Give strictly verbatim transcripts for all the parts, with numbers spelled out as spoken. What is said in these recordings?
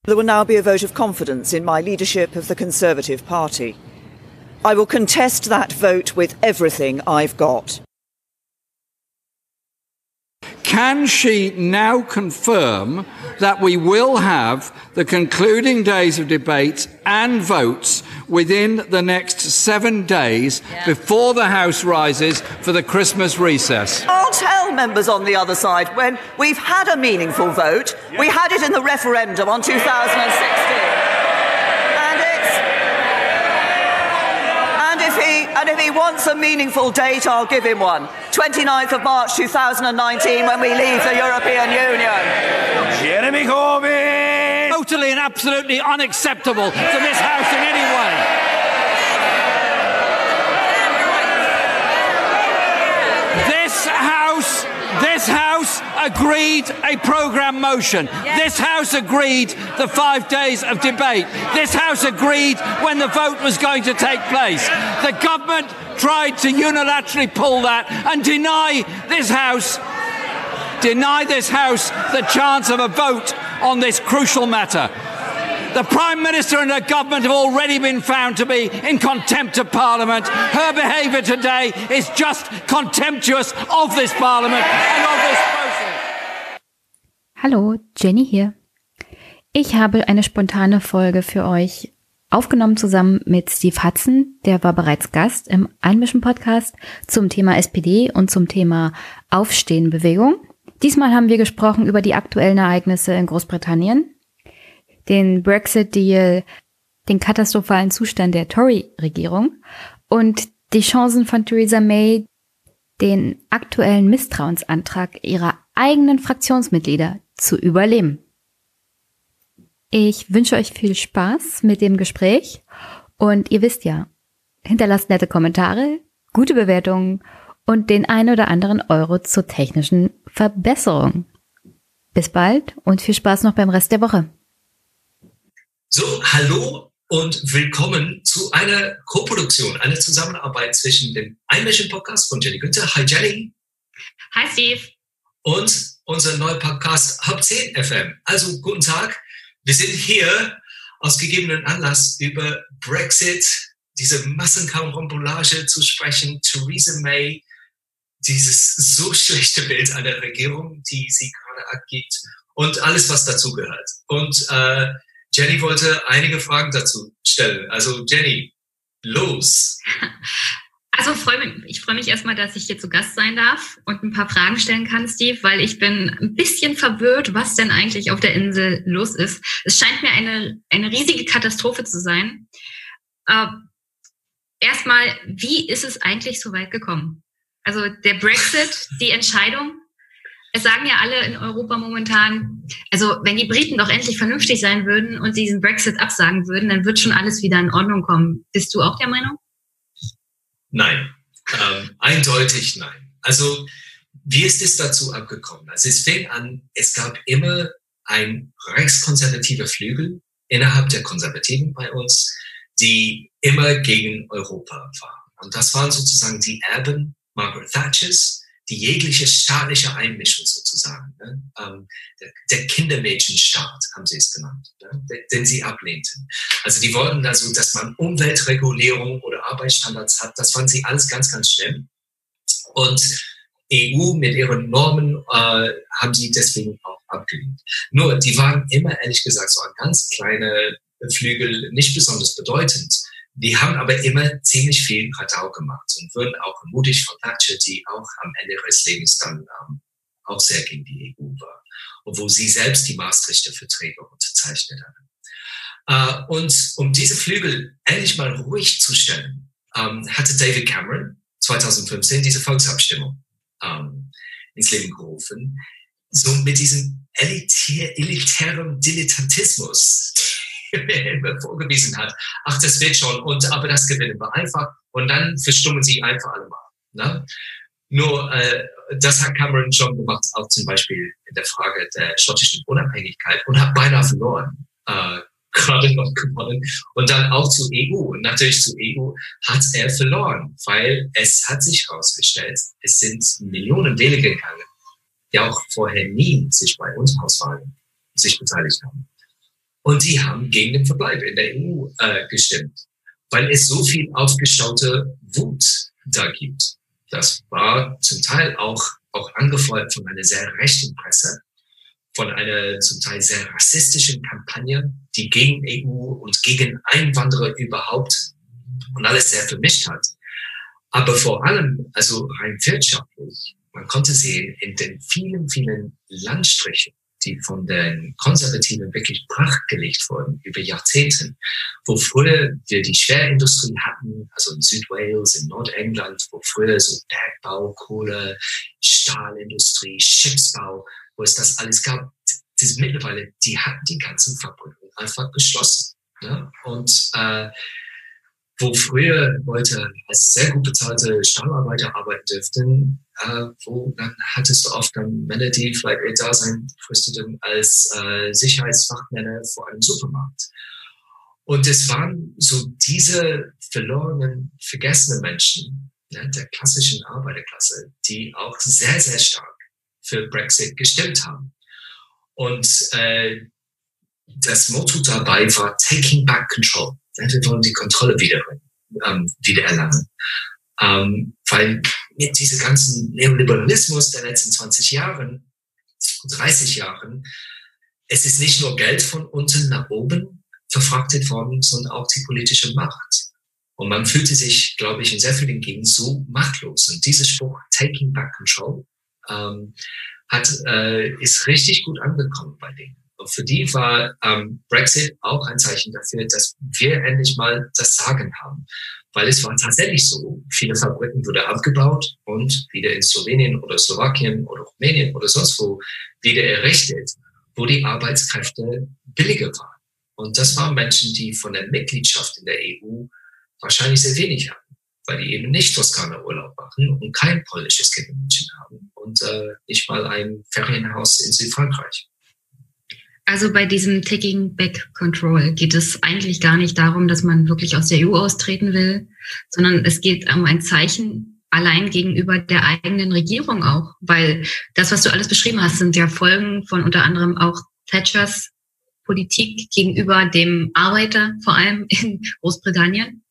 There will now be a vote of confidence in my leadership of the Conservative Party. I will contest that vote with everything I've got. Can she now confirm that we will have the concluding days of debate and votes within the next seven days yeah. before the House rises for the Christmas recess? I'll tell members on the other side when we've had a meaningful vote. Yeah. We had it in the referendum on two thousand sixteen. And if he wants a meaningful date, I'll give him one. twenty-ninth of March two thousand nineteen, when we leave the European Union. Jeremy Corbyn! Totally and absolutely unacceptable to this House in any way. This House, this House agreed a programme motion. Yes. This House agreed the five days of debate. This House agreed when the vote was going to take place. The government tried to unilaterally pull that and deny this House, deny this House the chance of a vote on this crucial matter. The Prime Minister and her government have already been found to be in contempt of Parliament. Her behaviour today is just contemptuous of this Parliament and of this process. Hallo, Jenny hier. Ich habe eine spontane Folge für euch aufgenommen zusammen mit Steve Hudson. Der war bereits Gast im Einmischen-Podcast zum Thema S P D und zum Thema Aufstehen-Bewegung. Diesmal haben wir gesprochen über die aktuellen Ereignisse in Großbritannien, den Brexit-Deal, den katastrophalen Zustand der Tory-Regierung und die Chancen von Theresa May, den aktuellen Misstrauensantrag ihrer eigenen Fraktionsmitglieder zu überleben. Ich wünsche euch viel Spaß mit dem Gespräch und ihr wisst ja, hinterlasst nette Kommentare, gute Bewertungen und den ein oder anderen Euro zur technischen Verbesserung. Bis bald und viel Spaß noch beim Rest der Woche. So, hallo und willkommen zu einer Koproduktion, einer Zusammenarbeit zwischen dem Einmischen-Podcast von Jenny Günther. Hi Jenny. Hi Steve. Und unser neuer Podcast Hub zehn F M. Also guten Tag. Wir sind hier aus gegebenen Anlass über Brexit, diese Massenkarambolage zu sprechen, Theresa May, dieses so schlechte Bild einer Regierung, die sie gerade abgibt und alles, was dazu gehört. Und äh, Jenny wollte einige Fragen dazu stellen. Also Jenny, los! Also freu mich, ich freue mich erstmal, dass ich hier zu Gast sein darf und ein paar Fragen stellen kann, Steve, weil ich bin ein bisschen verwirrt, was denn eigentlich auf der Insel los ist. Es scheint mir eine, eine riesige Katastrophe zu sein. Äh, erstmal, wie ist es eigentlich so weit gekommen? Also der Brexit, die Entscheidung. Es sagen ja alle in Europa momentan, also wenn die Briten doch endlich vernünftig sein würden und diesen Brexit absagen würden, dann wird schon alles wieder in Ordnung kommen. Bist du auch der Meinung? Nein, ähm, eindeutig nein. Also wie ist es dazu abgekommen? Also es fing an, es gab immer ein rechtskonservativer Flügel innerhalb der Konservativen bei uns, die immer gegen Europa waren. Und das waren sozusagen die Erben Margaret Thatchers, die jegliche staatliche Einmischung sozusagen, ne? ähm, der, der Kindermädchenstaat haben sie es genannt, ne? Den sie ablehnten. Also die wollten also, dass man Umweltregulierung oder Arbeitsstandards hat, das fanden sie alles ganz, ganz schlimm. Und E U mit ihren Normen äh, haben sie deswegen auch abgelehnt. Nur, die waren immer, ehrlich gesagt, so ein ganz kleiner Flügel, nicht besonders bedeutend. Die haben aber immer ziemlich viel Radau gemacht und wurden auch ermutigt von Thatcher, die auch am Ende ihres Lebens dann ähm, auch sehr gegen die E U war, obwohl sie selbst die Maastrichter Verträge unterzeichnet hat. Äh, und um diese Flügel endlich mal ruhig zu stellen, ähm, hatte David Cameron zwanzig fünfzehn diese Volksabstimmung ähm, ins Leben gerufen, so mit diesem elitär, elitären Dilettantismus vorgewiesen hat, ach, das wird schon, und aber das gewinnen wir einfach, und dann verstummen sie einfach alle mal. Ne? Nur, äh, das hat Cameron schon gemacht, auch zum Beispiel in der Frage der schottischen Unabhängigkeit, und hat beinahe verloren, äh, gerade noch gewonnen, und dann auch zur E U. Und natürlich zur E U hat er verloren, weil es hat sich herausgestellt, es sind Millionen Wähler gegangen, die auch vorher nie sich bei Unterhauswahlen sich beteiligt haben. Und die haben gegen den Verbleib in der E U äh, gestimmt, weil es so viel aufgestaute Wut da gibt. Das war zum Teil auch, auch angefeuert von einer sehr rechten Presse, von einer zum Teil sehr rassistischen Kampagne, die gegen E U und gegen Einwanderer überhaupt und alles sehr vermischt hat. Aber vor allem, also rein wirtschaftlich, man konnte sehen in den vielen, vielen Landstrichen, die von den Konservativen wirklich brachgelegt wurden über Jahrzehnte, wo früher wir die Schwerindustrie hatten, also in Südwales, in Nordengland, wo früher so Bergbau, Kohle, Stahlindustrie, Schiffsbau, wo es das alles gab, das ist mittlerweile, die hatten die ganzen Fabriken einfach geschlossen. Ne? Und äh, wo früher Leute als sehr gut bezahlte Stahlarbeiter arbeiten dürften, äh, wo dann hattest du oft dann Männer, die vielleicht ihr Dasein fristeten als äh, Sicherheitsfachmänner vor einem Supermarkt. Und es waren so diese verlorenen, vergessenen Menschen, ne, der klassischen Arbeiterklasse, die auch sehr, sehr stark für Brexit gestimmt haben. Und äh, das Motto dabei war Taking Back Control. Wir wollen die Kontrolle wieder, ähm, wieder erlangen. Ähm, weil mit diesem ganzen Neoliberalismus der letzten zwanzig Jahren, dreißig Jahren, es ist nicht nur Geld von unten nach oben verfrachtet worden, sondern auch die politische Macht. Und man fühlte sich, glaube ich, in sehr vielen Gegenden so machtlos. Und dieser Spruch, Taking Back Control, ähm, hat, äh, ist richtig gut angekommen bei denen. Und für die war ähm, Brexit auch ein Zeichen dafür, dass wir endlich mal das Sagen haben. Weil es war tatsächlich so, viele Fabriken wurden abgebaut und wieder in Slowenien oder Slowakien oder Rumänien oder sonst wo wieder errichtet, wo die Arbeitskräfte billiger waren. Und das waren Menschen, die von der Mitgliedschaft in der E U wahrscheinlich sehr wenig hatten, weil die eben nicht Toskana Urlaub machen und kein polnisches Kindermädchen haben und äh, nicht mal ein Ferienhaus in Südfrankreich. Also bei diesem Taking Back Control geht es eigentlich gar nicht darum, dass man wirklich aus der E U austreten will, sondern es geht um ein Zeichen allein gegenüber der eigenen Regierung auch. Weil das, was du alles beschrieben hast, sind ja Folgen von unter anderem auch Thatchers Politik gegenüber dem Arbeiter, vor allem in Großbritannien.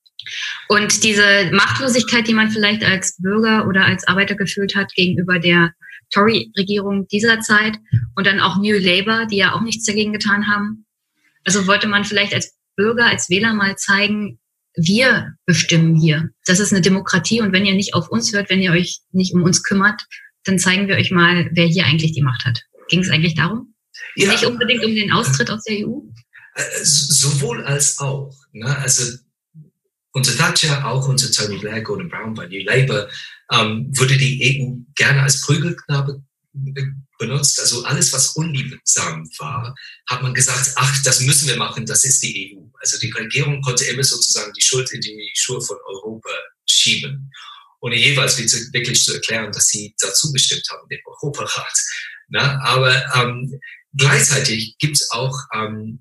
Und diese Machtlosigkeit, die man vielleicht als Bürger oder als Arbeiter gefühlt hat gegenüber der Tory-Regierung dieser Zeit und dann auch New Labour, die ja auch nichts dagegen getan haben. Also wollte man vielleicht als Bürger, als Wähler mal zeigen, wir bestimmen hier. Das ist eine Demokratie und wenn ihr nicht auf uns hört, wenn ihr euch nicht um uns kümmert, dann zeigen wir euch mal, wer hier eigentlich die Macht hat. Ging es eigentlich darum? Ja. Nicht unbedingt um den Austritt aus der E U? Sowohl als auch. Ne? Also unter Thatcher, auch unter Tony Blair, Gordon Brown bei New Labour, ähm, wurde die E U gerne als Prügelknabe benutzt. Also alles, was unliebsam war, hat man gesagt, ach, das müssen wir machen, das ist die E U. Also die Regierung konnte immer sozusagen die Schuld in die Schuhe von Europa schieben, ohne jeweils wirklich zu erklären, dass sie dazu bestimmt haben, den Europarat. Na, aber ähm, gleichzeitig gibt es auch ähm,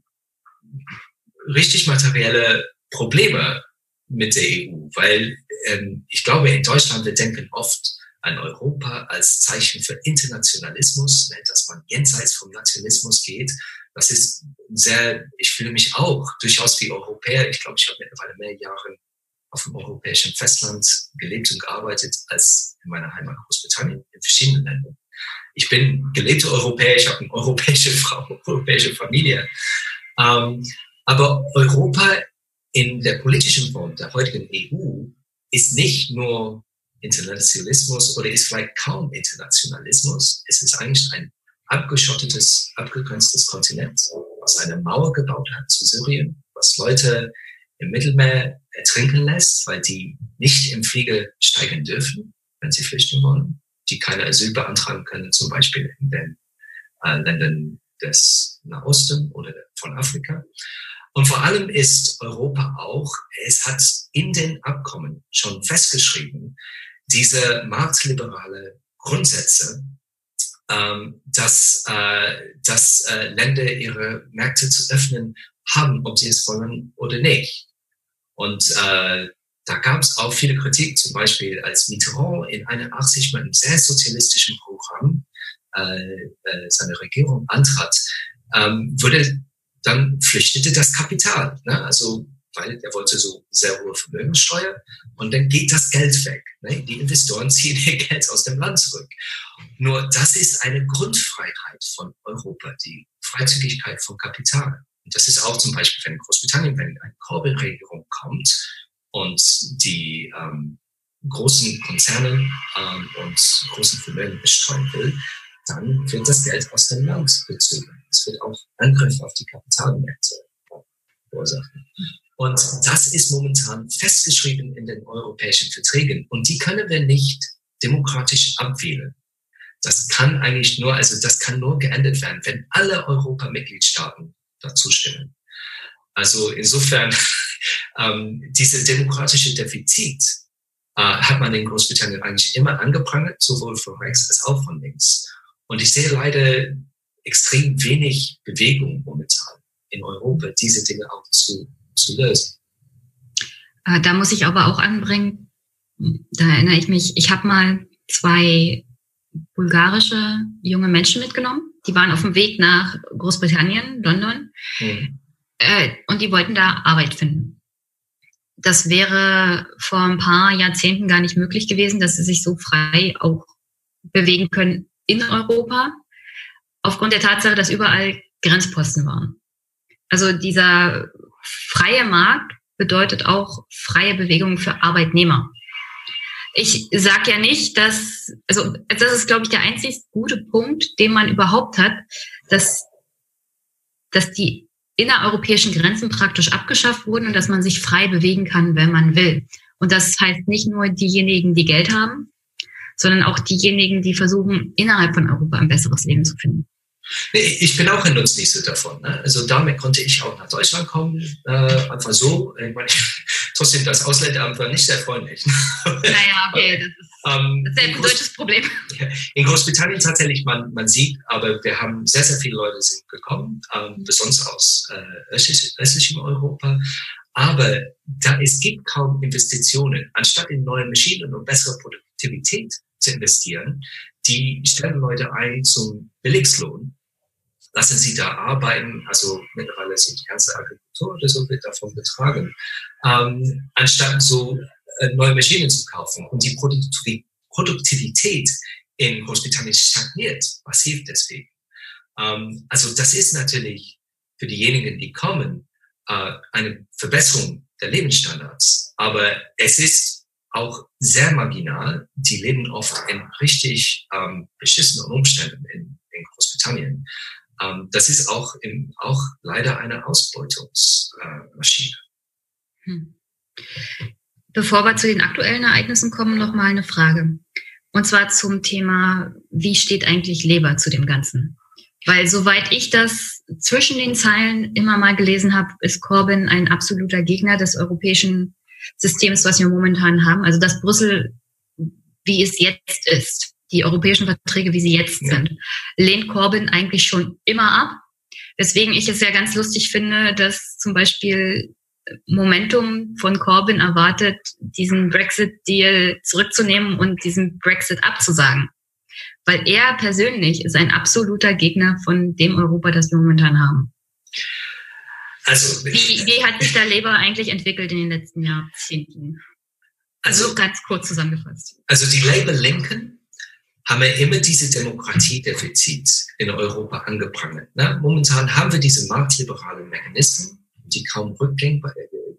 richtig materielle Probleme mit der E U, weil ähm, ich glaube, in Deutschland, wir denken oft an Europa als Zeichen für Internationalismus, ne, dass man jenseits vom Nationalismus geht. Das ist sehr, ich fühle mich auch durchaus wie Europäer. Ich glaube, ich habe mittlerweile mehr Jahre auf dem europäischen Festland gelebt und gearbeitet als in meiner Heimat Großbritannien, in verschiedenen Ländern. Ich bin gelebter Europäer, ich habe eine europäische Frau, eine europäische Familie. Ähm, aber Europa in der politischen Form der heutigen E U ist nicht nur Internationalismus oder ist vielleicht kaum Internationalismus. Es ist eigentlich ein abgeschottetes, abgegrenztes Kontinent, was eine Mauer gebaut hat zu Syrien, was Leute im Mittelmeer ertrinken lässt, weil die nicht im Flieger steigen dürfen, wenn sie flüchten wollen, die keine Asyl beantragen können, zum Beispiel in den äh, Ländern des Nahosten oder von Afrika. Und vor allem ist Europa auch, es hat in den Abkommen schon festgeschrieben, diese marktliberale Grundsätze, ähm, dass, äh, dass äh, Länder ihre Märkte zu öffnen haben, ob sie es wollen oder nicht. Und äh, da gab es auch viele Kritik, zum Beispiel als Mitterrand in einundachtzig mit einem sehr sozialistischen Programm äh, äh, seine Regierung antrat, ähm, wurde dann flüchtete das Kapital. Ne? Also, weil er wollte so sehr hohe Vermögenssteuer und dann geht das Geld weg. Ne? Die Investoren ziehen ihr Geld aus dem Land zurück. Nur das ist eine Grundfreiheit von Europa, die Freizügigkeit von Kapital. Und das ist auch zum Beispiel, wenn in Großbritannien, wenn eine Corbyn-Regierung kommt und die ähm, großen Konzerne ähm, und großen Vermögen bestreuen will, dann wird das Geld aus dem Land bezogen. Es wird auch Angriff auf die Kapitalmärkte verursachen. Und das ist momentan festgeschrieben in den europäischen Verträgen. Und die können wir nicht demokratisch abwählen. Das kann eigentlich nur, also das kann nur geändert werden, wenn alle Europa-Mitgliedstaaten dazu stimmen. Also insofern, ähm, diese demokratische Defizit äh, hat man in Großbritannien eigentlich immer angeprangert, sowohl von rechts als auch von links. Und ich sehe leider extrem wenig Bewegung momentan in Europa, diese Dinge auch zu, zu lösen. Äh, da muss ich aber auch anbringen, da erinnere ich mich, ich habe mal zwei bulgarische junge Menschen mitgenommen. Die waren auf dem Weg nach Großbritannien, London, mhm. äh, und die wollten da Arbeit finden. Das wäre vor ein paar Jahrzehnten gar nicht möglich gewesen, dass sie sich so frei auch bewegen können in Europa, aufgrund der Tatsache, dass überall Grenzposten waren. Also dieser freie Markt bedeutet auch freie Bewegung für Arbeitnehmer. Ich sage ja nicht, dass, also das ist, glaube ich, der einzig gute Punkt, den man überhaupt hat, dass, dass die innereuropäischen Grenzen praktisch abgeschafft wurden und dass man sich frei bewegen kann, wenn man will. Und das heißt nicht nur diejenigen, die Geld haben, sondern auch diejenigen, die versuchen, innerhalb von Europa ein besseres Leben zu finden. Ich bin auch ein Nutznießer davon. Ne? Also damit konnte ich auch nach Deutschland kommen, äh, einfach so. Ich meine, trotzdem, das Ausländeramt war nicht sehr freundlich. Naja, okay, das ist, ähm, das ist ja ein Groß- deutsches Problem. In Großbritannien tatsächlich, man, man sieht, aber wir haben sehr, sehr viele Leute sind gekommen, ähm, besonders aus äh, östlich, östlichem Europa. Aber da es gibt kaum Investitionen, anstatt in neue Maschinen und bessere Produktivität zu investieren, die stellen Leute ein zum Billiglohn, lassen sie da arbeiten, also mittlerweile so die ganze Agrikultur oder so wird davon betragen, ähm, anstatt so äh, neue Maschinen zu kaufen. Und die Produktiv- Produktivität in Großbritannien stagniert massiv deswegen. Ähm, also das ist natürlich für diejenigen, die kommen, äh, eine Verbesserung der Lebensstandards. Aber es ist auch sehr marginal. Die leben oft in richtig ähm, beschissenen Umständen in, in Großbritannien. Ähm, das ist auch, im, auch leider eine Ausbeutungsmaschine. Äh, hm. Bevor wir zu den aktuellen Ereignissen kommen, noch mal eine Frage. Und zwar zum Thema, wie steht eigentlich Labour zu dem Ganzen? Weil soweit ich das zwischen den Zeilen immer mal gelesen habe, ist Corbyn ein absoluter Gegner des europäischen Systems, was wir momentan haben. Also dass Brüssel, wie es jetzt ist, die europäischen Verträge, wie sie jetzt ja. sind, lehnt Corbyn eigentlich schon immer ab. Weswegen ich es ja ganz lustig finde, dass zum Beispiel Momentum von Corbyn erwartet, diesen Brexit-Deal zurückzunehmen und diesen Brexit abzusagen. Weil er persönlich ist ein absoluter Gegner von dem Europa, das wir momentan haben. Also, wie, wie hat sich der Labour eigentlich entwickelt in den letzten Jahrzehnten? Also, also ganz kurz zusammengefasst. Also die Labour-Linken haben ja immer diese Demokratiedefizit in Europa angeprangert. Ne? Momentan haben wir diese marktliberalen Mechanismen, die kaum rückgängbar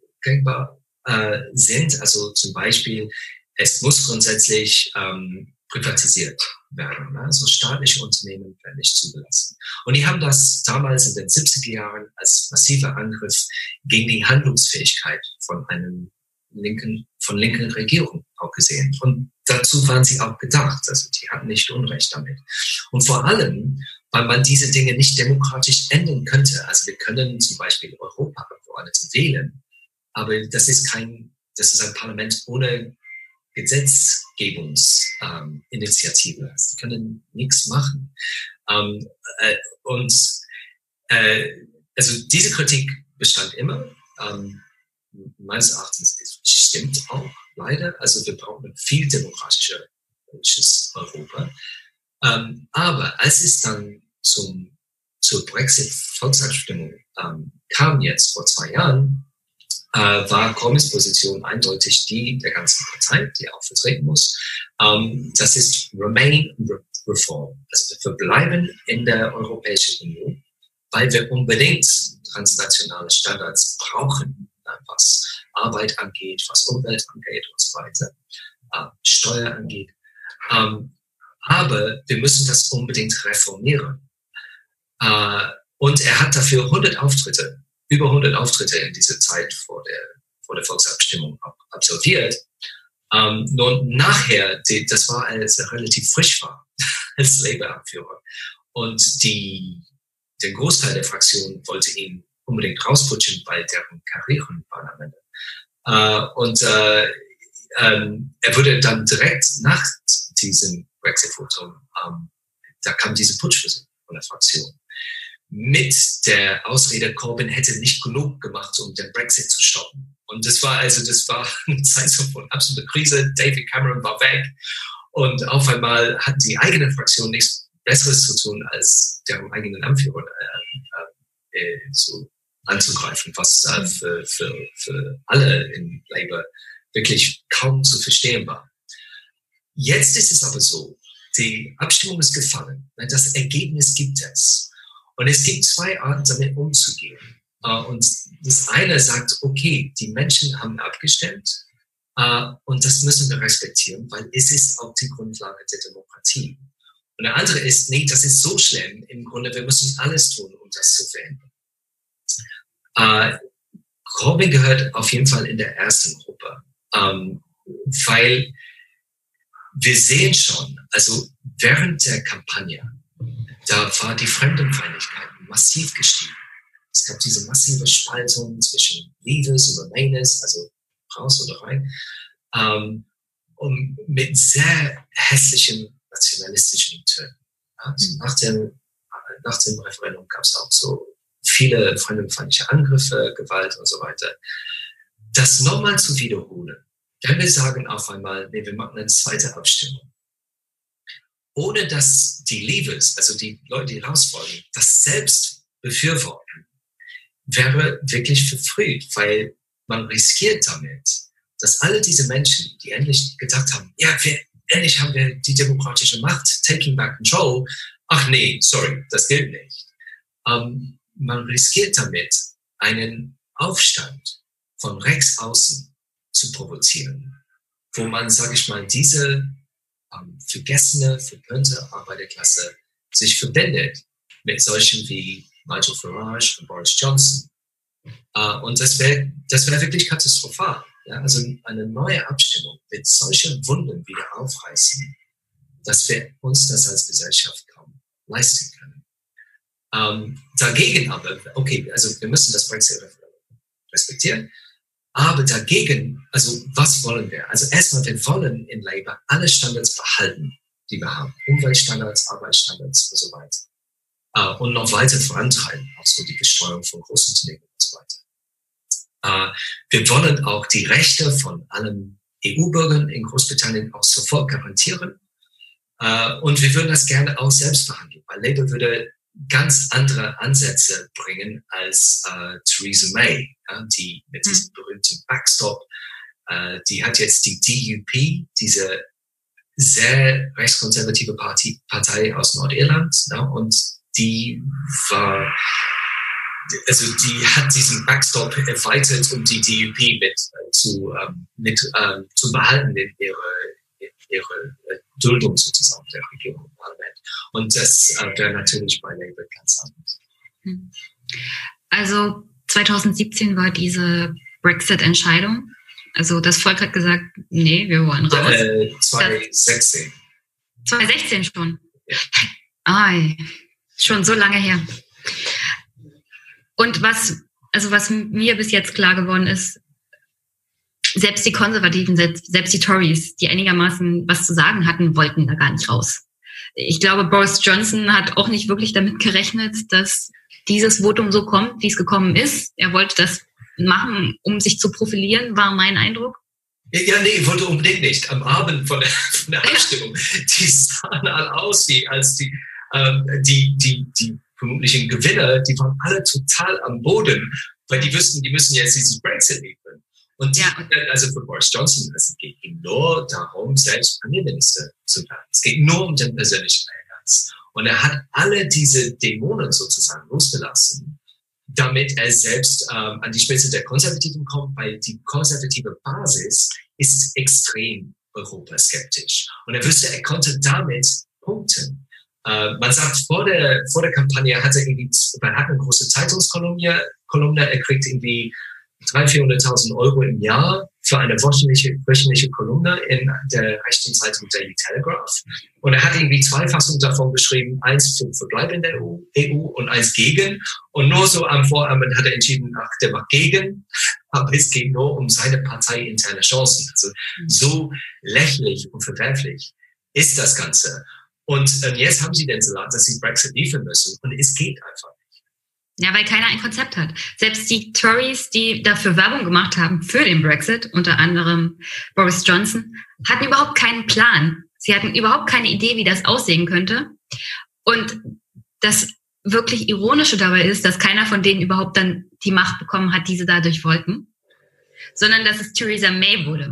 äh, sind. Also zum Beispiel, es muss grundsätzlich ähm, privatisiert werden. Ne? Also staatliche Unternehmen werden nicht zugelassen. Und die haben das damals in den siebziger Jahren als massiver Angriff gegen die Handlungsfähigkeit von einem linken, von linken Regierung auch gesehen. Und dazu waren sie auch gedacht. Also die hatten nicht Unrecht damit. Und vor allem, weil man diese Dinge nicht demokratisch ändern könnte. Also wir können zum Beispiel Europaabgeordnete wählen, aber das ist kein, das ist ein Parlament ohne Gesetzgebungsinitiative. Ähm, Sie können nichts machen. Ähm, äh, und äh, also diese Kritik bestand immer. Ähm, meines Erachtens stimmt auch leider. Also wir brauchen ein viel demokratisches Europa. Ähm, aber als es dann zum zur Brexit-Volksabstimmung ähm, kam jetzt vor zwei Jahren, äh, war Corbyns Position eindeutig die der ganzen Partei, die er auch vertreten muss. Ähm, das ist Remain Reform. Also wir bleiben in der Europäischen Union, weil wir unbedingt transnationale Standards brauchen, äh, was Arbeit angeht, was Umwelt angeht und so weiter, äh, Steuer angeht. Ähm, aber wir müssen das unbedingt reformieren. Uh, und er hat dafür hundert Auftritte, über hundert Auftritte in dieser Zeit vor der, vor der Volksabstimmung absolviert. Um, nur nachher, die, das war, als er relativ frisch war, als Labour-Anführer. Und die, der Großteil der Fraktion wollte ihn unbedingt rausputschen, weil deren Karrieren waren am Ende. Uh, und uh, um, er wurde dann direkt nach diesem Brexit-Votum, um, da kam diese Putschversuch von der Fraktion. Mit der Ausrede, Corbyn hätte nicht genug gemacht, um den Brexit zu stoppen. Und das war also, das war eine Zeit von absoluter Krise. David Cameron war weg. Und auf einmal hatten die eigene Fraktion nichts Besseres zu tun, als deren eigenen Anführer äh, äh, so anzugreifen, was äh, für, für, für alle in Labour wirklich kaum zu verstehen war. Jetzt ist es aber so, die Abstimmung ist gefallen. Das Ergebnis gibt es. Und es gibt zwei Arten, damit umzugehen. Und das eine sagt, okay, die Menschen haben abgestimmt und das müssen wir respektieren, weil es ist auch die Grundlage der Demokratie. Und der andere ist, nee, das ist so schlimm. Im Grunde, wir müssen alles tun, um das zu verhindern. Corbyn gehört auf jeden Fall in der ersten Gruppe, weil wir sehen schon, also während der Kampagne, da war die Fremdenfeindlichkeit massiv gestiegen. Es gab diese massive Spaltung zwischen Leavers und Remainers, also raus oder rein, ähm, und mit sehr hässlichen nationalistischen Tönen. Also nach dem, nach dem Referendum gab es auch so viele fremdenfeindliche Angriffe, Gewalt und so weiter. Das nochmal zu wiederholen, wenn wir sagen auf einmal, nee, wir machen eine zweite Abstimmung, ohne dass die Leavers, also die Leute, die raus wollen, das selbst befürworten, wäre wirklich verfrüht, weil man riskiert damit, dass alle diese Menschen, die endlich gedacht haben, ja, wir, endlich haben wir die demokratische Macht, taking back control, ach nee, sorry, das gilt nicht. Ähm, man riskiert damit, einen Aufstand von rechts außen zu provozieren, wo man, sage ich mal, diese ähm, vergessene, verpönte Arbeiterklasse sich verbindet mit solchen wie Nigel Farage und Boris Johnson. Äh, und das wäre das wäre wirklich katastrophal. Ja? Also eine neue Abstimmung wird solche Wunden wieder aufreißen, dass wir uns das als Gesellschaft kaum leisten können. Ähm, dagegen aber, okay, also wir müssen das Brexit-Referendum respektieren, aber dagegen, also was wollen wir? Also erstmal, wir wollen in Labour alle Standards behalten, die wir haben. Umweltstandards, Arbeitsstandards und so weiter. Uh, und noch weiter vorantreiben, auch so die Besteuerung von Großunternehmen und so weiter. Uh, wir wollen auch die Rechte von allen E U-Bürgern in Großbritannien auch sofort garantieren. Uh, und wir würden das gerne auch selbst verhandeln, weil Labour würde ganz andere Ansätze bringen als uh, Theresa May, ja, die mit mhm. diesem berühmten Backstop, uh, die hat jetzt die D U P, diese sehr rechtskonservative Partie, Partei aus Nordirland, ja, und die war, also die hat diesen Backstop erweitert, um die D U P mit äh, zu, ähm, mit, ähm, zu behalten in ihre, ihre Duldung sozusagen der Regierung im Parlament. Und das äh, wäre natürlich bei Labour ganz anders. Also zwanzig siebzehn war diese Brexit-Entscheidung. Also das Volk hat gesagt, nee, wir wollen raus. Äh, zwanzig sechzehn. zwanzig sechzehn schon? Ja. Ai. Schon so lange her. Und was, also was mir bis jetzt klar geworden ist, selbst die Konservativen, selbst, selbst die Tories, die einigermaßen was zu sagen hatten, wollten da gar nicht raus. Ich glaube, Boris Johnson hat auch nicht wirklich damit gerechnet, dass dieses Votum so kommt, wie es gekommen ist. Er wollte das machen, um sich zu profilieren, war mein Eindruck. Ja, nee, wollte unbedingt nicht. Am Abend von der, von der Abstimmung, die sahen alle aus, wie als die Ähm, die, die, die jugendlichen Gewinner, die waren alle total am Boden, weil die wüssten, die müssen jetzt dieses Brexit liefern. Und die, ja. also für Boris Johnson, es geht ihm nur darum, selbst Premierminister zu werden. Es geht nur um den persönlichen Ehrgeiz. Und er hat alle diese Dämonen sozusagen losgelassen, damit er selbst ähm, an die Spitze der Konservativen kommt, weil die konservative Basis ist extrem europaskeptisch. Und er wüsste, er konnte damit punkten. Äh, man sagt, vor der, vor der Kampagne hat er irgendwie, man hat eine große Zeitungskolumne, Kolumne, er kriegt irgendwie dreihunderttausend, vierhunderttausend Euro im Jahr für eine wöchentliche, wöchentliche Kolumne in der rechten Zeitung Daily Telegraph. Und er hat irgendwie zwei Fassungen davon geschrieben, eins für Verbleib in der E U und eins gegen. Und nur so am Vorabend hat er entschieden, ach, der macht gegen. Aber es geht nur um seine parteiinterne Chancen. Also so lächerlich und verwerflich ist das Ganze. Und äh, jetzt haben sie den Salat, dass sie Brexit liefern müssen. Und es geht einfach. Ja, weil keiner ein Konzept hat. Selbst die Tories, die dafür Werbung gemacht haben für den Brexit, unter anderem Boris Johnson, hatten überhaupt keinen Plan. Sie hatten überhaupt keine Idee, wie das aussehen könnte. Und das wirklich Ironische dabei ist, dass keiner von denen überhaupt dann die Macht bekommen hat, die sie dadurch wollten, sondern dass es Theresa May wurde,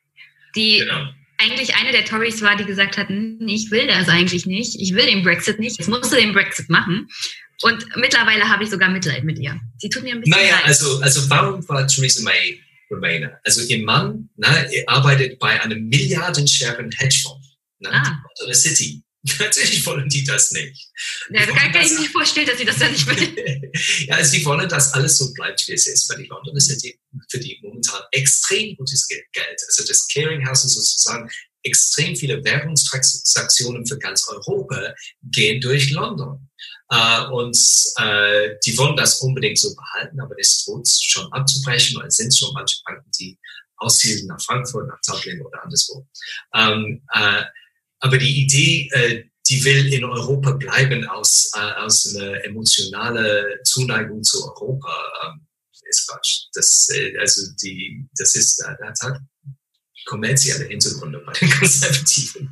die genau. eigentlich eine der Tories war, die gesagt hatten, ich will das eigentlich nicht, ich will den Brexit nicht, jetzt musst du den Brexit machen. Und mittlerweile habe ich sogar Mitleid mit ihr. Sie tut mir ein bisschen Naja, leid. also, also warum war Theresa May Remainer? Also ihr Mann ne, er arbeitet bei einem milliardenschweren Hedgefonds, ne, ah. die City. Natürlich wollen die das nicht. Ja, kann, kann ich mir vorstellen, dass sie das ja nicht will. Ja, also die wollen, dass alles so bleibt, wie es ist, weil die Londoner City für die momentan extrem gutes Geld. Also das Clearinghouse ist sozusagen extrem viele Währungstransaktionen für ganz Europa gehen durch London. Uh, und uh, die wollen das unbedingt so behalten, aber das droht schon abzubrechen, weil es sind schon manche Banken, die aussiedeln nach Frankfurt, nach Dublin oder anderswo. Um, uh, aber die Idee, uh, die will in Europa bleiben aus, uh, aus einer emotionalen Zuneigung zu Europa, um, ist Quatsch. Das, uh, also die, das ist, uh, das hat kommerzielle Hintergründe bei den Konservativen.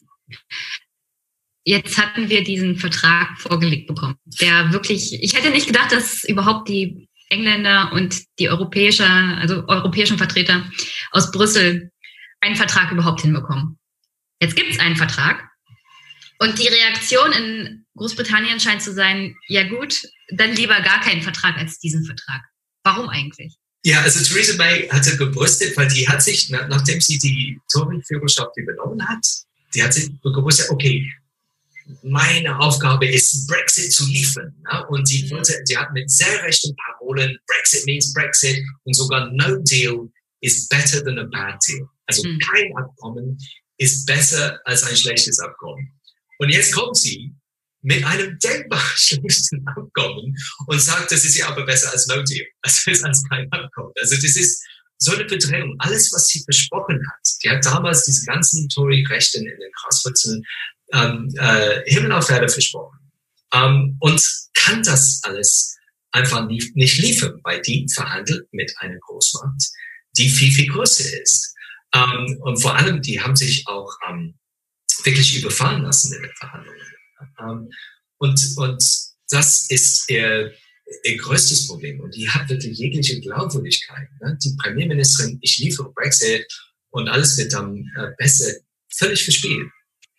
Jetzt hatten wir diesen Vertrag vorgelegt bekommen, der wirklich, ich hätte nicht gedacht, dass überhaupt die Engländer und die europäische, also europäischen Vertreter aus Brüssel einen Vertrag überhaupt hinbekommen. Jetzt gibt es einen Vertrag und die Reaktion in Großbritannien scheint zu sein, ja gut, dann lieber gar keinen Vertrag als diesen Vertrag. Warum eigentlich? Ja, also Theresa May hatte gebrüstet, weil die hat sich, nachdem sie die Tory-Führerschaft übernommen hat, die hat sich gebrüstet, okay, meine Aufgabe ist, Brexit zu liefern. Ne? Und die, wollte, die hat mit sehr rechten Parolen, Brexit means Brexit und sogar No Deal is better than a bad deal. Also mhm. kein Abkommen ist besser als ein schlechtes Abkommen. Und jetzt kommt sie mit einem denkbar schlechten Abkommen und sagt, das ist ja aber besser als No Deal. Also ist als kein Abkommen. Also das ist so eine Verdrehung. Alles, was sie versprochen hat. Die hat damals diese ganzen Tory-Rechten in den Graswurzeln Ähm, äh, Himmel auf Erde versprochen ähm, und kann das alles einfach nie, nicht liefern, weil die verhandelt mit einer Großmacht, die viel, viel größer ist. Ähm, und vor allem, die haben sich auch ähm, wirklich überfallen lassen in den Verhandlungen. Ähm, und, und das ist ihr, ihr größtes Problem. Und die hat wirklich jegliche Glaubwürdigkeit. Ne? Die Premierministerin, ich liefere Brexit und alles wird dann äh, besser, völlig verspielt.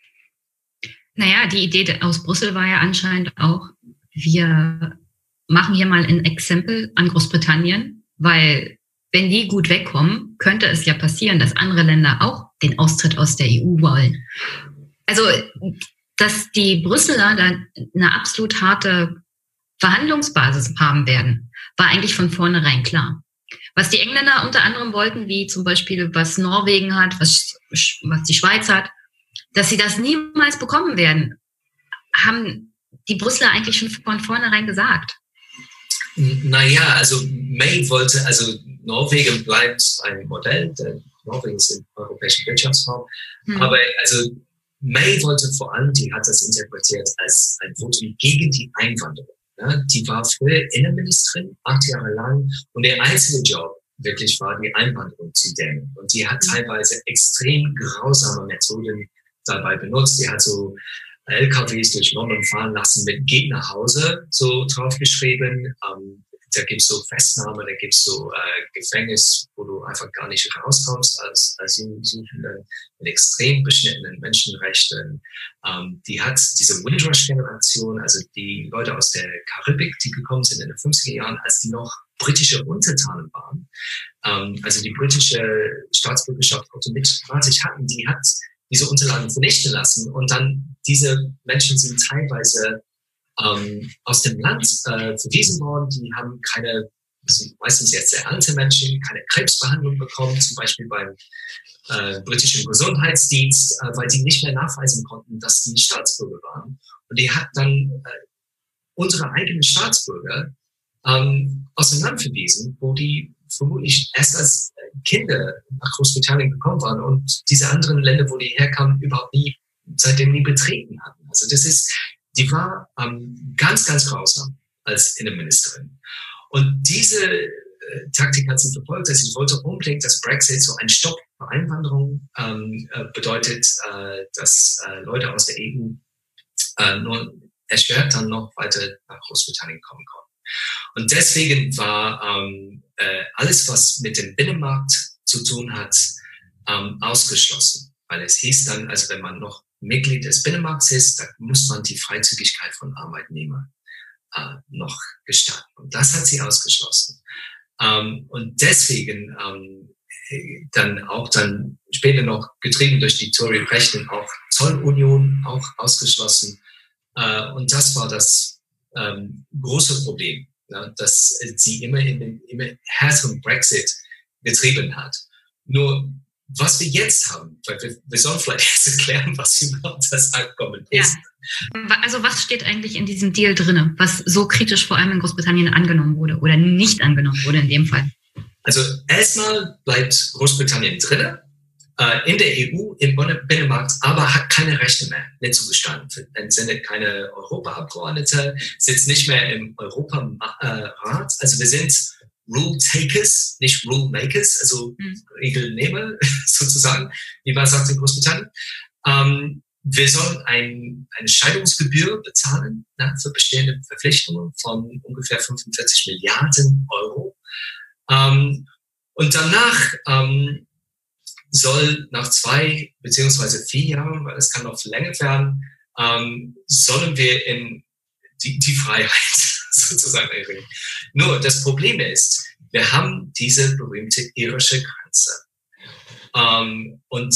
Naja, die Idee aus Brüssel war ja anscheinend auch, wir machen hier mal ein Exempel an Großbritannien, weil wenn die gut wegkommen, könnte es ja passieren, dass andere Länder auch den Austritt aus der E U wollen. Also, dass die Brüsseler dann eine absolut harte Verhandlungsbasis haben werden, war eigentlich von vornherein klar. Was die Engländer unter anderem wollten, wie zum Beispiel was Norwegen hat, was, was die Schweiz hat, dass sie das niemals bekommen werden, haben die Brüsseler eigentlich schon von vornherein gesagt. Naja, also May wollte, also Norwegen bleibt ein Modell, der Norwegen ist im europäischen Wirtschaftsraum, hm. aber also May wollte vor allem, die hat das interpretiert als ein Votum gegen die Einwanderung. Ja, die war früher Innenministerin, acht Jahre lang, und ihr einziger Job wirklich war, die Einwanderung zu dämmen. Und die hat teilweise extrem grausame Methoden dabei benutzt. Die hat so L K Ws durch London fahren lassen mit "Geht nach Hause" so draufgeschrieben. Ähm, da gibt's so Festnahme, da gibt's so äh, Gefängnis, wo du einfach gar nicht rauskommst als Asylsuchenden mit extrem beschnittenen Menschenrechten. Ähm, die hat diese Windrush-Generation, also die Leute aus der Karibik, die gekommen sind in den fünfziger Jahren, als die noch britische Untertanen waren, ähm, also die britische Staatsbürgerschaft automatisch hatten, die hat diese Unterlagen vernichten lassen und dann diese Menschen sind teilweise ähm, aus dem Land äh, verwiesen worden, die haben keine, also meistens jetzt sehr alte Menschen, keine Krebsbehandlung bekommen, zum Beispiel beim äh, britischen Gesundheitsdienst, äh, weil die nicht mehr nachweisen konnten, dass die Staatsbürger waren. Und die hat dann äh, unsere eigenen Staatsbürger ähm, aus dem Land verwiesen, wo die vermutlich erst als Kinder nach Großbritannien gekommen waren und diese anderen Länder, wo die herkamen, überhaupt nie, seitdem nie betreten hatten. Also das ist, die war ähm, ganz, ganz grausam als Innenministerin. Und diese äh, Taktik hat sie verfolgt, dass sie wollte unbedingt, dass Brexit so ein Stopp für Einwanderung ähm, äh, bedeutet, äh, dass äh, Leute aus der E U äh, nur erschwert dann noch weiter nach Großbritannien kommen konnten. Und deswegen war ähm, äh, alles, was mit dem Binnenmarkt zu tun hat, ähm, ausgeschlossen. Weil es hieß dann, also wenn man noch Mitglied des Binnenmarkts ist, dann muss man die Freizügigkeit von Arbeitnehmern äh, noch gestatten. Und das hat sie ausgeschlossen. Ähm, und deswegen ähm, dann auch dann später noch getrieben durch die Tory-Rechten auch Zollunion auch ausgeschlossen. Äh, und das war das Ähm, große Problem, ja, dass sie immer in den immer härteren Brexit getrieben hat. Nur was wir jetzt haben, weil wir, wir sollen vielleicht jetzt erklären, was überhaupt das Abkommen ist. Ja. Also was steht eigentlich in diesem Deal drinne, was so kritisch vor allem in Großbritannien angenommen wurde oder nicht angenommen wurde in dem Fall? Also erstmal bleibt Großbritannien drinne, äh, in der E U, im Binnenmarkt, aber hat keine Rechte mehr, nicht zu gestalten. Entsendet keine Europaabgeordnete, sitzt nicht mehr im Europarat. Also wir sind Rule Takers, nicht Rule Makers, also mhm. Regelnehmer sozusagen, wie man sagt in Großbritannien. Ähm, wir sollen ein, eine Scheidungsgebühr bezahlen, ne, für bestehende Verpflichtungen von ungefähr fünfundvierzig Milliarden Euro. Ähm, und danach ähm, soll nach zwei beziehungsweise vier Jahren, weil es kann noch verlängert werden, ähm, sollen wir in die, die Freiheit sozusagen erringen. Nur das Problem ist, wir haben diese berühmte irische Grenze. Ähm, und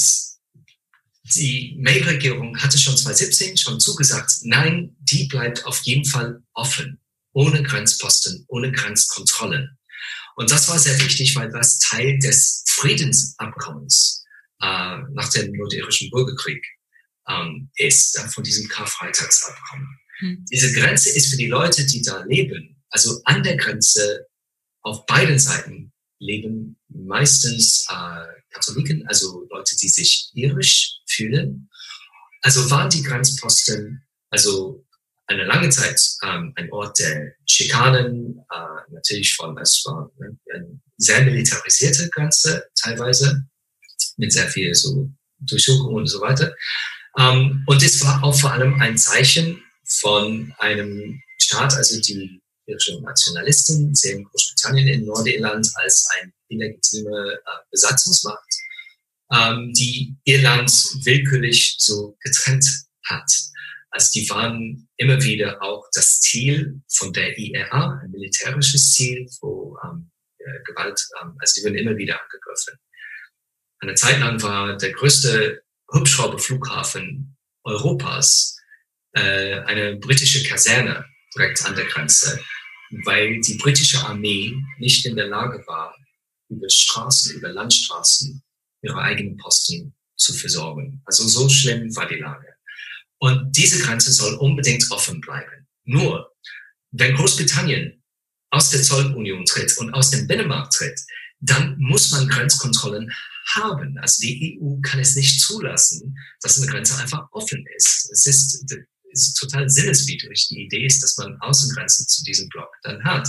die May-Regierung hatte schon zwanzig siebzehn schon zugesagt, nein, die bleibt auf jeden Fall offen, ohne Grenzposten, ohne Grenzkontrollen. Und das war sehr wichtig, weil das Teil des Friedensabkommens äh, nach dem nordirischen Bürgerkrieg ähm, ist, äh, von diesem Karfreitagsabkommen. Hm. Diese Grenze ist für die Leute, die da leben, also an der Grenze auf beiden Seiten leben meistens äh, Katholiken, also Leute, die sich irisch fühlen. Also waren die Grenzposten, also eine lange Zeit ähm, ein Ort der Schikanen, äh, natürlich von, es war ne, eine sehr militarisierte Grenze teilweise, mit sehr viel so Durchsuchung und so weiter. Ähm, und es war auch vor allem ein Zeichen von einem Staat, also die irischen Nationalisten sehen Großbritannien in Nordirland als eine illegitime äh, Besatzungsmacht, ähm, die Irland willkürlich so getrennt hat. Also die waren immer wieder auch das Ziel von der I R A, ein militärisches Ziel, wo ähm, Gewalt, ähm, also die wurden immer wieder angegriffen. Eine Zeit lang war der größte Hubschrauberflughafen Europas äh, eine britische Kaserne direkt an der Grenze, weil die britische Armee nicht in der Lage war, über Straßen, über Landstraßen ihre eigenen Posten zu versorgen. Also so schlimm war die Lage. Und diese Grenze soll unbedingt offen bleiben. Nur, wenn Großbritannien aus der Zollunion tritt und aus dem Binnenmarkt tritt, dann muss man Grenzkontrollen haben. Also die E U kann es nicht zulassen, dass eine Grenze einfach offen ist. Es ist, es ist total sinneswidrig. Die Idee ist, dass man Außengrenzen zu diesem Block dann hat.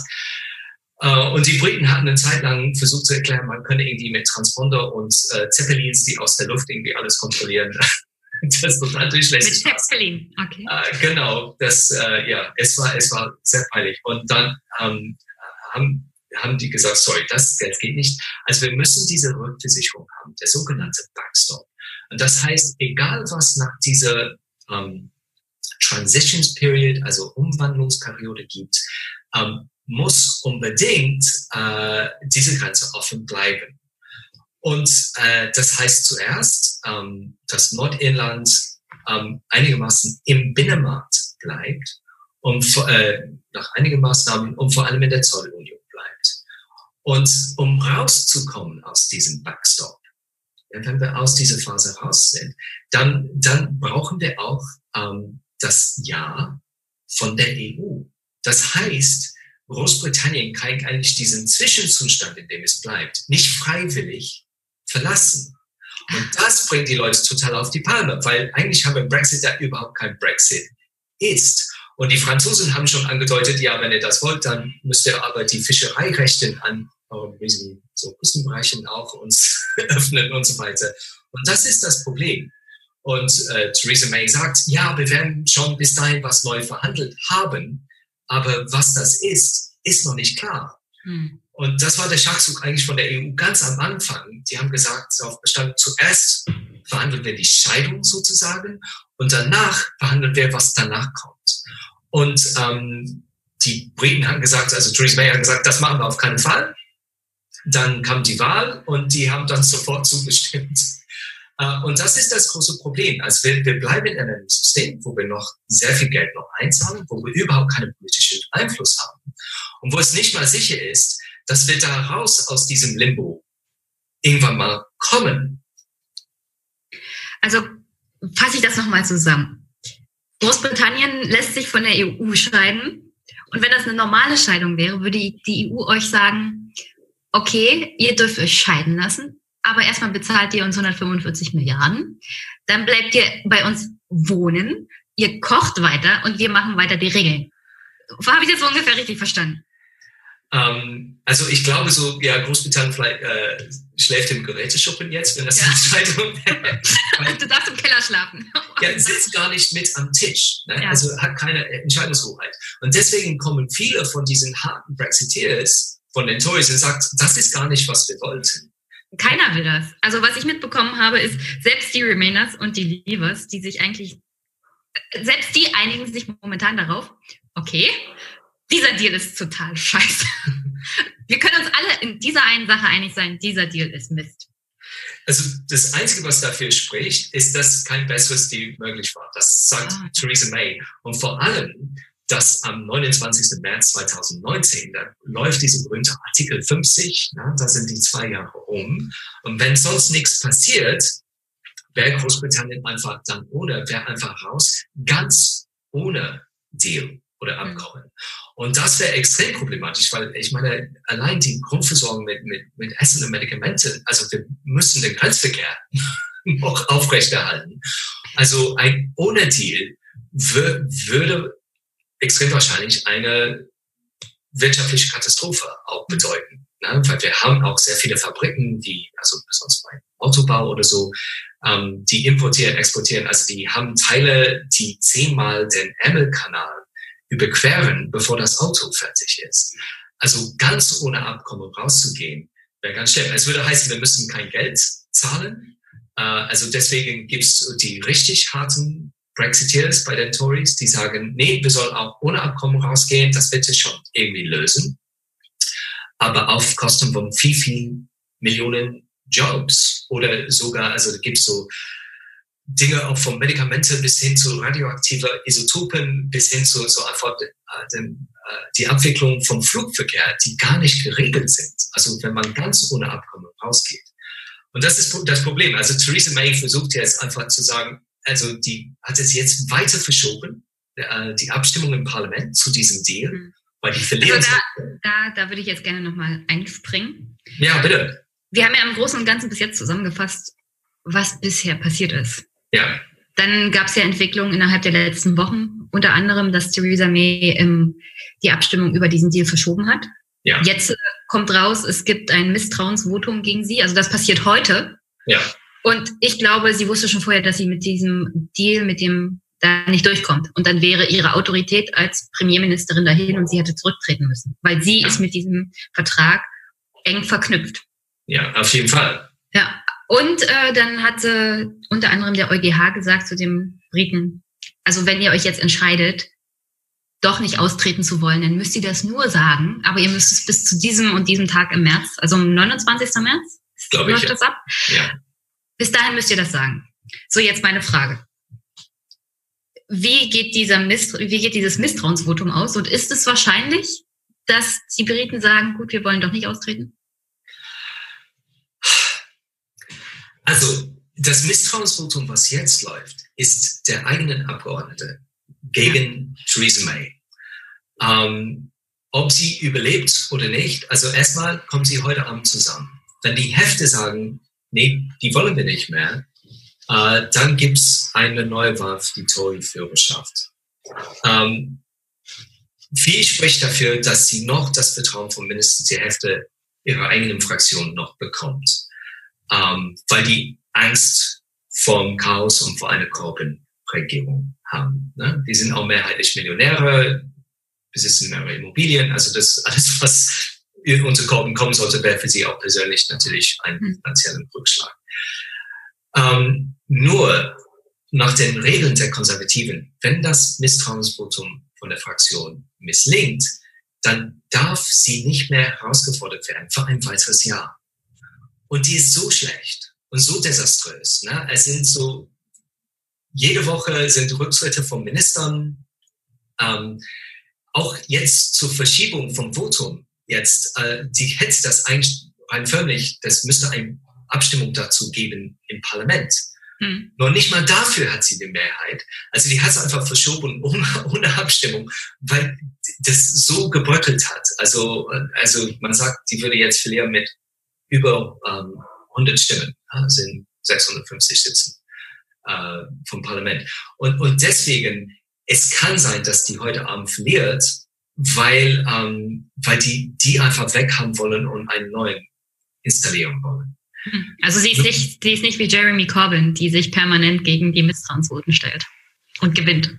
Und die Briten hatten eine Zeit lang versucht zu erklären, man könne irgendwie mit Transponder und äh, Zeppelins, die aus der Luft irgendwie alles kontrollieren, das total durchlässig Mit Zeppelin, okay. Äh, genau, das, äh, ja, es war, es war sehr peinlich. Und dann ähm, haben, haben die gesagt, sorry, das Geld geht nicht. Also wir müssen diese Rückversicherung haben, der sogenannte Backstop. Und das heißt, egal was nach dieser ähm, Transitions Period, also Umwandlungsperiode gibt, ähm, muss unbedingt äh, diese Grenze offen bleiben. Und äh, das heißt zuerst, ähm, dass Nordirland ähm, einigermaßen im Binnenmarkt bleibt und äh, nach einigen Maßnahmen und vor allem in der Zollunion bleibt. Und um rauszukommen aus diesem Backstop, ja, wenn wir aus dieser Phase raus sind, dann, dann brauchen wir auch ähm, das Ja von der E U. Das heißt, Großbritannien kann eigentlich diesen Zwischenzustand, in dem es bleibt, nicht freiwillig verlassen. Und das bringt die Leute total auf die Palme, weil eigentlich haben wir Brexit, der überhaupt kein Brexit ist. Und die Franzosen haben schon angedeutet, ja, wenn ihr das wollt, dann müsst ihr aber die Fischereirechte an diesen so Küstenbereichen auch uns öffnen und so weiter. Und das ist das Problem. Und äh, Theresa May sagt, ja, wir werden schon bis dahin was neu verhandelt haben, aber was das ist, ist noch nicht klar. Hm. Und das war der Schachzug eigentlich von der E U ganz am Anfang. Die haben gesagt, auf Bestand, zuerst verhandeln wir die Scheidung sozusagen und danach verhandeln wir, was danach kommt. Und ähm, die Briten haben gesagt, also Theresa May hat gesagt, das machen wir auf keinen Fall. Dann kam die Wahl und die haben dann sofort zugestimmt. Uh, und das ist das große Problem. Also wir, wir bleiben in einem System, wo wir noch sehr viel Geld noch einzahlen, wo wir überhaupt keinen politischen Einfluss haben und wo es nicht mal sicher ist, dass wir da raus aus diesem Limbo irgendwann mal kommen. Also fasse ich das nochmal zusammen. Großbritannien lässt sich von der E U scheiden und wenn das eine normale Scheidung wäre, würde die E U euch sagen, okay, ihr dürft euch scheiden lassen, aber erstmal bezahlt ihr uns hundertfünfundvierzig Milliarden. Dann bleibt ihr bei uns wohnen, ihr kocht weiter und wir machen weiter die Regeln. Habe ich das so ungefähr richtig verstanden? Um, also ich glaube so, ja, Großbritannien vielleicht, äh, schläft im Geräteschuppen jetzt, wenn das ja. eine Entscheidung wäre. Du darfst im Keller schlafen. Ja, sitzt gar nicht mit am Tisch, ne? Ja. Also hat keine Entscheidungshoheit. Und deswegen kommen viele von diesen harten Brexiteers von den Tories und sagt, das ist gar nicht, was wir wollten. Keiner will das. Also was ich mitbekommen habe, ist, selbst die Remainers und die Leavers, die sich eigentlich, selbst die einigen sich momentan darauf, okay, dieser Deal ist total scheiße. Wir können uns alle in dieser einen Sache einig sein, dieser Deal ist Mist. Also das Einzige, was dafür spricht, ist, dass kein besseres Deal möglich war. Das sagt ah. Theresa May. Und vor allem, dass am neunundzwanzigsten März zweitausendneunzehn, da läuft diese berühmte Artikel fünfzig, na, da sind die zwei Jahre um. Und wenn sonst nichts passiert, wäre Großbritannien einfach dann oder wäre einfach raus, ganz ohne Deal oder Abkommen. Mhm. Und das wäre extrem problematisch, weil ich meine, allein die Grundversorgung mit, mit, mit Essen und Medikamenten, also wir müssen den Grenzverkehr noch aufrechterhalten. Also ein ohne Deal wür, würde extrem wahrscheinlich eine wirtschaftliche Katastrophe auch bedeuten. Ne? Weil wir haben auch sehr viele Fabriken, die, also besonders beim Autobau oder so, ähm, die importieren, exportieren. Also die haben Teile, die zehnmal den Ärmelkanal überqueren, bevor das Auto fertig ist. Also ganz ohne Abkommen rauszugehen, wäre ganz schlimm. Es würde heißen, wir müssen kein Geld zahlen. Äh, also deswegen gibt's die richtig harten Brexiteers bei den Tories, die sagen, nee, wir sollen auch ohne Abkommen rausgehen, das wird sich schon irgendwie lösen. Aber auf Kosten von viel, viel Millionen Jobs oder sogar, also da gibt's so Dinge auch von Medikamente bis hin zu radioaktiver Isotopen bis hin zu so einfach den, die Abwicklung vom Flugverkehr, die gar nicht geregelt sind. Also wenn man ganz ohne Abkommen rausgeht. Und das ist das Problem. Also Theresa May versucht jetzt einfach zu sagen, also die hat es jetzt weiter verschoben, die Abstimmung im Parlament zu diesem Deal, mhm. weil die verlieren. Also da, da, da würde ich jetzt gerne nochmal einspringen. Ja, bitte. Wir haben ja im Großen und Ganzen bis jetzt zusammengefasst, was bisher passiert ist. Ja. Dann gab es ja Entwicklungen innerhalb der letzten Wochen, unter anderem, dass Theresa May ähm, die Abstimmung über diesen Deal verschoben hat. Ja. Jetzt äh, kommt raus, es gibt ein Misstrauensvotum gegen sie. Also das passiert heute. Ja. Und ich glaube, sie wusste schon vorher, dass sie mit diesem Deal, mit dem da nicht durchkommt. Und dann wäre ihre Autorität als Premierministerin dahin und sie hätte zurücktreten müssen. Weil sie ja. ist mit diesem Vertrag eng verknüpft. Ja, auf jeden Fall. Ja, und äh, dann hatte unter anderem der EuGH gesagt zu den Briten, also wenn ihr euch jetzt entscheidet, doch nicht austreten zu wollen, dann müsst ihr das nur sagen, aber ihr müsst es bis zu diesem und diesem Tag im März, also am neunundzwanzigsten März, Glaube läuft ich, das ab? Ja. Bis dahin müsst ihr das sagen. So, jetzt meine Frage. Wie geht dieser Misst- wie geht dieses Misstrauensvotum aus? Und ist es wahrscheinlich, dass die Briten sagen, gut, wir wollen doch nicht austreten? Also, das Misstrauensvotum, was jetzt läuft, ist der eigenen Abgeordnete gegen ja. Theresa May. Ähm, ob sie überlebt oder nicht, also erstmal kommen sie heute Abend zusammen. Wenn die Hefte sagen, nee, die wollen wir nicht mehr, äh, dann gibt's eine neue Wahl für die Tory-Führerschaft. Ähm, viel spricht dafür, dass sie noch das Vertrauen von mindestens die Hälfte ihrer eigenen Fraktion noch bekommt. Ähm, weil die Angst vom Chaos und vor einer Corbyn-Regierung haben. Ne? Die sind auch mehrheitlich Millionäre, besitzen mehrere Immobilien. Also das alles, was unter Corbyn kommen sollte, wäre für sie auch persönlich natürlich ein finanzieller Rückschlag. Ähm, nur nach den Regeln der Konservativen, wenn das Misstrauensvotum von der Fraktion misslingt, dann darf sie nicht mehr herausgefordert werden für ein weiteres Jahr. Und die ist so schlecht und so desaströs. Ne? Es sind so, jede Woche sind Rücktritte von Ministern, ähm, auch jetzt zur Verschiebung vom Votum. Jetzt, äh, die hätte das eigentlich rein förmlich, das müsste eine Abstimmung dazu geben im Parlament. Hm. Nur nicht mal dafür hat sie die Mehrheit. Also die hat es einfach verschoben ohne, ohne Abstimmung, weil das so gebröckelt hat. Also, also man sagt, die würde jetzt verlieren mit über ähm, hundert Stimmen, ja, sind sechshundertfünfzig Sitzen äh, vom Parlament. Und, und deswegen, es kann sein, dass die heute Abend verliert, weil, ähm, weil die die einfach weg haben wollen und einen neuen installieren wollen. Also sie ist nicht, sie ist nicht wie Jeremy Corbyn, die sich permanent gegen die Misstrauensvoten stellt und gewinnt.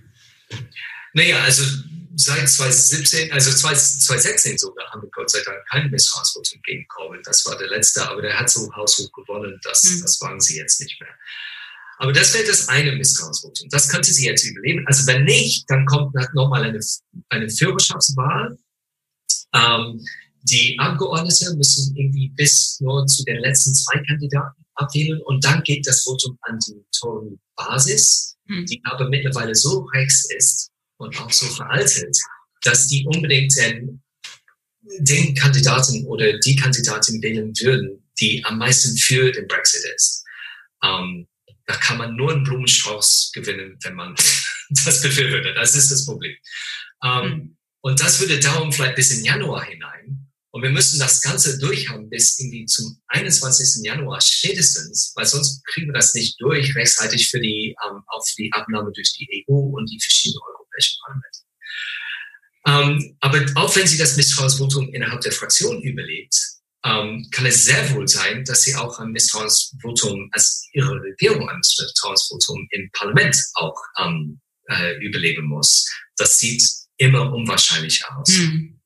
Naja, also seit zweitausendsiebzehn, also zweitausendsechzehn sogar, haben wir Gott sei Dank kein Misstrauensvotum gegen Corbyn. Das war der letzte, aber der hat so haushoch gewonnen, das, hm. das wagen sie jetzt nicht mehr. Aber das wäre das eine Misstrauensvotum. Das könnte sie jetzt überleben. Also wenn nicht, dann kommt nochmal eine, eine Führerschaftswahl. Ähm, die Abgeordneten müssen irgendwie bis nur zu den letzten zwei Kandidaten abwählen und dann geht das Votum an die Tory-Basis, hm. die aber mittlerweile so rechts ist und auch so veraltet, dass die unbedingt den, den Kandidaten oder die Kandidatin wählen würden, die am meisten für den Brexit ist. Ähm, Da kann man nur einen Blumenstrauß gewinnen, wenn man das befürwortet. Das ist das Problem. Ähm, mhm. Und das würde dauern vielleicht bis in Januar hinein. Und wir müssen das Ganze durchhaben bis irgendwie zum einundzwanzigsten Januar spätestens, weil sonst kriegen wir das nicht durch rechtzeitig für die, ähm, auf die Abnahme durch die E U und die verschiedenen europäischen Parlamente. Ähm, aber auch wenn sie das Misstrauensvotum innerhalb der Fraktion überlebt, Ähm, kann es sehr wohl sein, dass sie auch ein Misstrauensvotum, als ihre Regierung ein Misstrauensvotum im Parlament auch ähm, äh, überleben muss. Das sieht immer unwahrscheinlich aus. Mhm.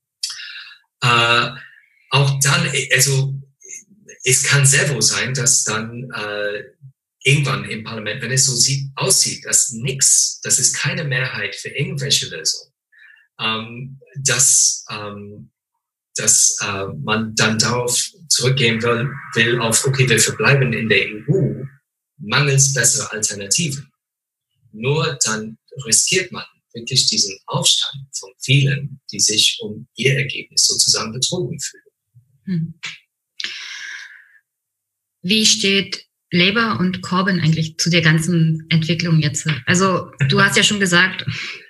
Äh, auch dann, also es kann sehr wohl sein, dass dann äh, irgendwann im Parlament, wenn es so sieht, aussieht, dass nichts, dass es keine Mehrheit für irgendwelche Lösung, ähm, dass ähm, dass äh, man dann darauf zurückgehen will, will auf, okay, wir verbleiben in der E U, mangels besserer Alternativen. Nur dann riskiert man wirklich diesen Aufstand von vielen, die sich um ihr Ergebnis sozusagen betrogen fühlen. Hm. Wie steht Labour und Corbyn eigentlich zu der ganzen Entwicklung jetzt? Also du hast ja schon gesagt,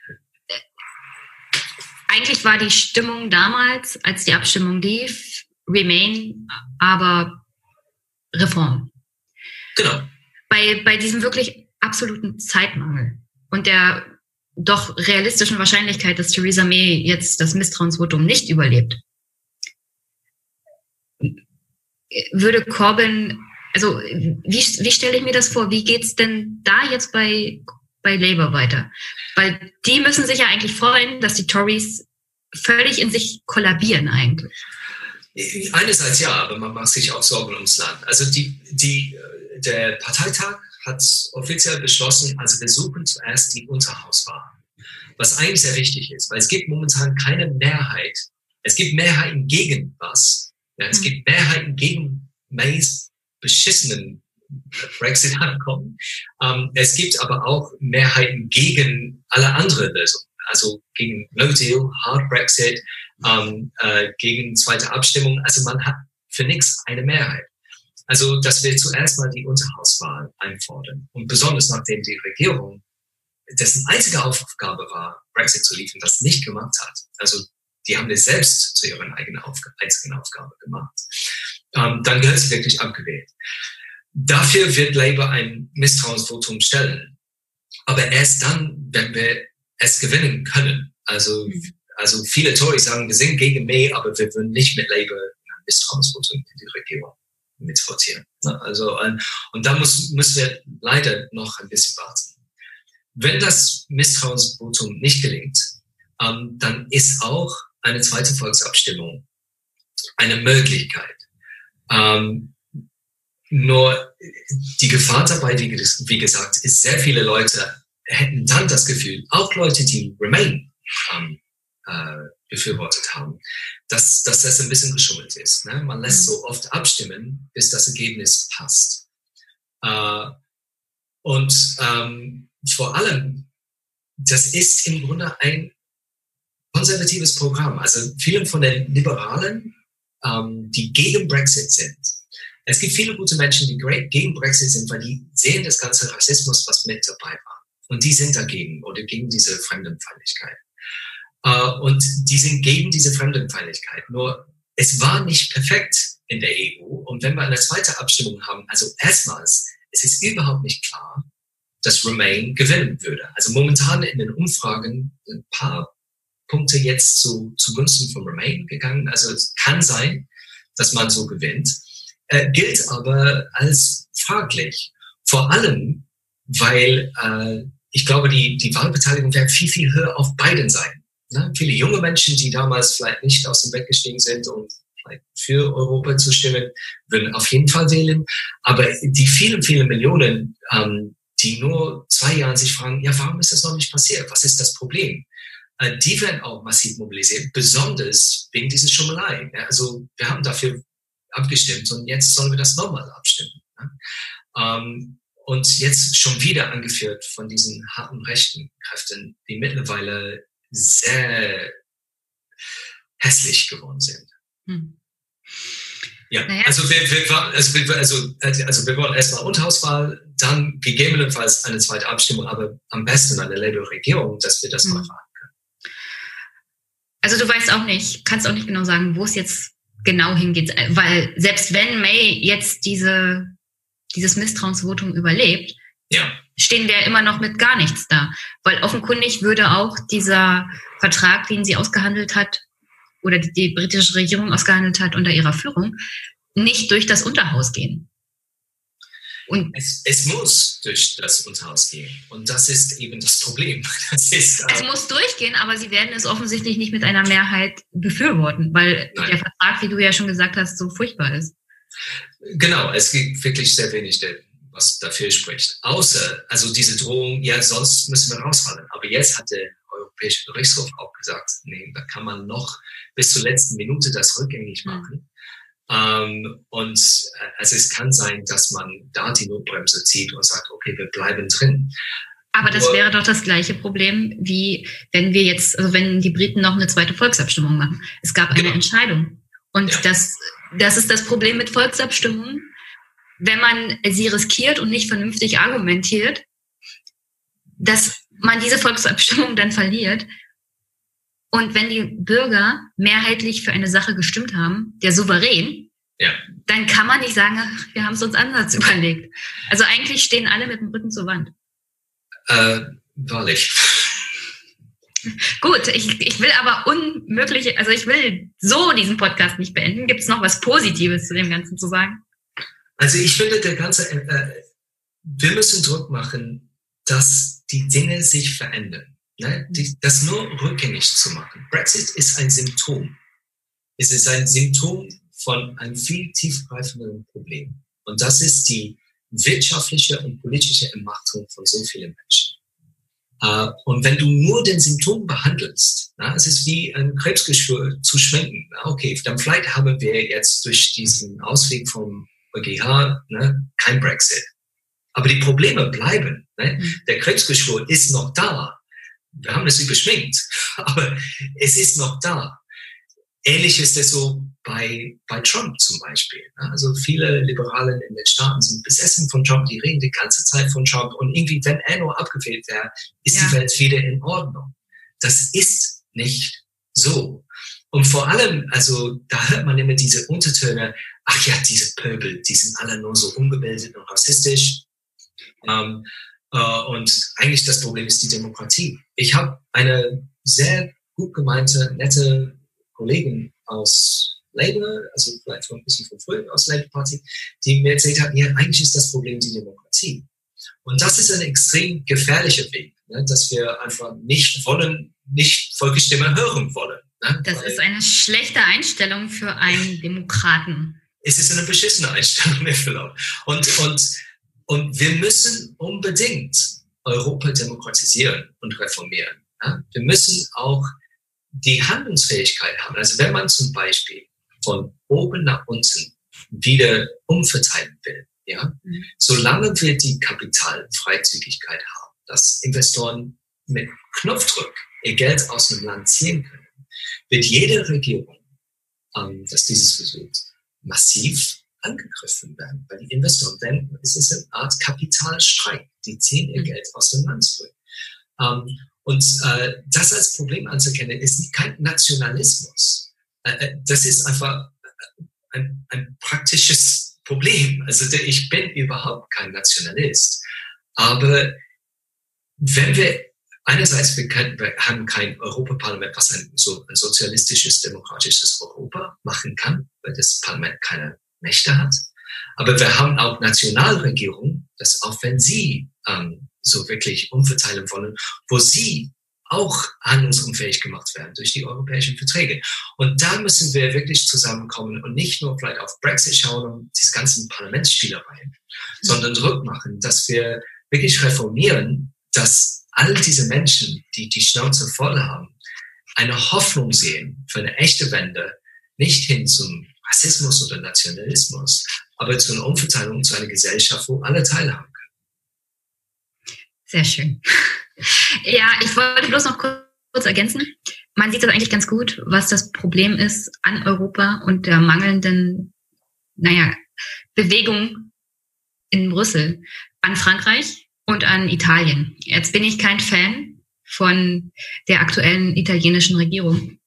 eigentlich war die Stimmung damals, als die Abstimmung lief, Remain, aber Reform. Genau. Bei, bei diesem wirklich absoluten Zeitmangel und der doch realistischen Wahrscheinlichkeit, dass Theresa May jetzt das Misstrauensvotum nicht überlebt, würde Corbyn also wie, wie stelle ich mir das vor? Wie geht's denn da jetzt bei, bei Labour weiter? Weil die müssen sich ja eigentlich freuen, dass die Tories völlig in sich kollabieren eigentlich. Einerseits ja, aber man macht sich auch Sorgen ums Land. Also die, die, der Parteitag hat offiziell beschlossen, also wir suchen zuerst die Unterhauswahl. Was eigentlich sehr wichtig ist, weil es gibt momentan keine Mehrheit. Es gibt Mehrheiten gegen was. Ja, es mhm. gibt Mehrheiten gegen Mays beschissenen Brexit-Abkommen. Ähm, es gibt aber auch Mehrheiten gegen alle anderen Lösungen. Also gegen No Deal, Hard Brexit, ähm, äh, gegen zweite Abstimmung. Also man hat für nichts eine Mehrheit. Also, dass wir zuerst mal die Unterhauswahl einfordern. Und besonders nachdem die Regierung, dessen einzige Aufgabe war, Brexit zu liefern, das nicht gemacht hat. Also, die haben das selbst zu ihrer eigenen Aufgabe, einzigen Aufgabe gemacht. Ähm, dann gehört sie wirklich abgewählt. Dafür wird Labour ein Misstrauensvotum stellen. Aber erst dann, wenn wir es gewinnen können. Also, also viele Tories sagen, wir sind gegen May, aber wir würden nicht mit Labour ein Misstrauensvotum in die Regierung mitvotieren. Also, und da muss, müssen wir leider noch ein bisschen warten. Wenn das Misstrauensvotum nicht gelingt, ähm, dann ist auch eine zweite Volksabstimmung eine Möglichkeit. Ähm, nur die Gefahr dabei, wie, wie gesagt, ist, sehr viele Leute hätten dann das Gefühl, auch Leute, die Remain ähm, äh, befürwortet haben, dass, dass das ein bisschen geschummelt ist. Ne? Man lässt so oft abstimmen, bis das Ergebnis passt. Äh, und ähm, vor allem, das ist im Grunde ein konservatives Programm. Also viele von den Liberalen, ähm, die gegen Brexit sind. Es gibt viele gute Menschen, die gegen Brexit sind, weil die sehen das ganze Rassismus, was mit dabei war. Und die sind dagegen oder gegen diese Fremdenfeindlichkeit. Uh, und die sind gegen diese Fremdenfeindlichkeit. Nur es war nicht perfekt in der E U. Und wenn wir eine zweite Abstimmung haben, also erstmals, es ist überhaupt nicht klar, dass Remain gewinnen würde. Also momentan in den Umfragen ein paar Punkte jetzt zu, zugunsten von Remain gegangen. Also es kann sein, dass man so gewinnt. Äh, gilt aber als fraglich. Vor allem, weil äh, ich glaube, die, die Wahlbeteiligung wäre viel, viel höher auf beiden Seiten. Ne? Viele junge Menschen, die damals vielleicht nicht aus dem Bett gestiegen sind, um vielleicht für Europa zu stimmen, würden auf jeden Fall wählen. Aber die vielen, vielen Millionen, ähm, die nur zwei Jahren sich fragen, ja, warum ist das noch nicht passiert? Was ist das Problem? Äh, die werden auch massiv mobilisiert, besonders wegen dieser Schummelei. Ja? Also wir haben dafür abgestimmt und jetzt sollen wir das nochmal abstimmen. Ne? Ähm, Und jetzt schon wieder angeführt von diesen harten rechten Kräften, die mittlerweile sehr hässlich geworden sind. Hm. Ja, naja. also, wir, wir, also, wir, also, also wir wollen erstmal Unterhauswahl, dann gegebenenfalls eine zweite Abstimmung, aber am besten eine Labour-Regierung, dass wir das hm. mal fahren können. Also du weißt auch nicht, kannst auch nicht genau sagen, wo es jetzt genau hingeht, weil selbst wenn May jetzt diese dieses Misstrauensvotum überlebt, ja. stehen wir immer noch mit gar nichts da. Weil offenkundig würde auch dieser Vertrag, den sie ausgehandelt hat, oder die, die britische Regierung ausgehandelt hat unter ihrer Führung, nicht durch das Unterhaus gehen. Und es, es muss durch das Unterhaus gehen. Und das ist eben das Problem. Das ist, äh, es muss durchgehen, aber sie werden es offensichtlich nicht mit einer Mehrheit befürworten, weil Nein. der Vertrag, wie du ja schon gesagt hast, so furchtbar ist. Genau, es gibt wirklich sehr wenig, was dafür spricht. Außer, also diese Drohung, ja, sonst müssen wir rausfallen. Aber jetzt hat der Europäische Gerichtshof auch gesagt, nee, da kann man noch bis zur letzten Minute das rückgängig machen. Mhm. Ähm, und also es kann sein, dass man da die Notbremse zieht und sagt, okay, wir bleiben drin. Aber das wäre doch das gleiche Problem, wie wenn wir jetzt, also wenn die Briten noch eine zweite Volksabstimmung machen. Es gab eine genau. Entscheidung. Und ja. das, das ist das Problem mit Volksabstimmungen. Wenn man sie riskiert und nicht vernünftig argumentiert, dass man diese Volksabstimmung dann verliert. Und wenn die Bürger mehrheitlich für eine Sache gestimmt haben, der Souverän, ja. dann kann man nicht sagen, ach, wir haben es uns anders überlegt. Also eigentlich stehen alle mit dem Rücken zur Wand. Äh, wahrlich. Gut, ich, ich will aber unmöglich, also ich will so diesen Podcast nicht beenden. Gibt es noch was Positives zu dem Ganzen zu sagen? Also ich finde, der ganze, äh, wir müssen Druck machen, dass die Dinge sich verändern. Ne? Die, das nur rückgängig zu machen. Brexit ist ein Symptom. Es ist ein Symptom von einem viel tiefgreifenderen Problem. Und das ist die wirtschaftliche und politische Entmachtung von so vielen Menschen. Uh, und wenn du nur den Symptom behandelst, na, es ist wie ein Krebsgeschwür zu schminken. Na, okay, dann vielleicht haben wir jetzt durch diesen Ausweg vom E U G H ne, kein Brexit. Aber die Probleme bleiben. Ne? Mhm. Der Krebsgeschwür ist noch da. Wir haben es überschminkt, aber es ist noch da. Ähnlich ist es so bei, bei Trump zum Beispiel. Also viele Liberalen in den Staaten sind besessen von Trump, die reden die ganze Zeit von Trump und irgendwie, wenn er nur abgewählt wäre, ist ja. die Welt wieder in Ordnung. Das ist nicht so. Und vor allem, also da hört man immer diese Untertöne, ach ja, diese Pöbel, die sind alle nur so ungebildet und rassistisch. Ähm, äh, und eigentlich das Problem ist die Demokratie. Ich habe eine sehr gut gemeinte, nette Kollegin aus Labour, also vielleicht schon ein bisschen von früher aus Labour Party, die mir erzählt hat, ja, eigentlich ist das Problem die Demokratie. Und das ist ein extrem gefährlicher Weg, ne, dass wir einfach nicht wollen, nicht Volksstimme hören wollen. Ne, das ist eine schlechte Einstellung für einen Demokraten. Es ist eine beschissene Einstellung, mir verlaut. Und, und, und wir müssen unbedingt Europa demokratisieren und reformieren. Ne? Wir müssen auch die Handlungsfähigkeit haben. Also wenn man zum Beispiel von oben nach unten wieder umverteilen will, ja, mhm. solange wir die Kapitalfreizügigkeit haben, dass Investoren mit Knopfdruck ihr Geld aus dem Land ziehen können, wird jede Regierung, ähm, das dieses versucht, massiv angegriffen werden. Weil die Investoren, denn es ist eine Art Kapitalstreik, die ziehen ihr mhm. Geld aus dem Land zurück. Ähm, Und äh, das als Problem anzuerkennen, ist kein Nationalismus. Äh, das ist einfach ein, ein praktisches Problem. Also ich bin überhaupt kein Nationalist. Aber wenn wir einerseits, wir, können, wir haben kein Europaparlament, was ein, so ein sozialistisches, demokratisches Europa machen kann, weil das Parlament keine Mächte hat. Aber wir haben auch Nationalregierungen, dass auch wenn sie ähm, so wirklich umverteilen wollen, wo sie auch handlungsunfähig gemacht werden durch die europäischen Verträge. Und da müssen wir wirklich zusammenkommen und nicht nur vielleicht auf Brexit schauen und diese ganzen Parlamentsspielereien, mhm. sondern Druck machen, dass wir wirklich reformieren, dass all diese Menschen, die die Schnauze voll haben, eine Hoffnung sehen für eine echte Wende, nicht hin zum Rassismus oder Nationalismus, aber zu einer Umverteilung, zu einer Gesellschaft, wo alle teilhaben können. Sehr schön. Ja, ich wollte bloß noch kurz, kurz ergänzen. Man sieht das eigentlich ganz gut, was das Problem ist an Europa und der mangelnden, naja, Bewegung in Brüssel an Frankreich und an Italien. Jetzt bin ich kein Fan von der aktuellen italienischen Regierung.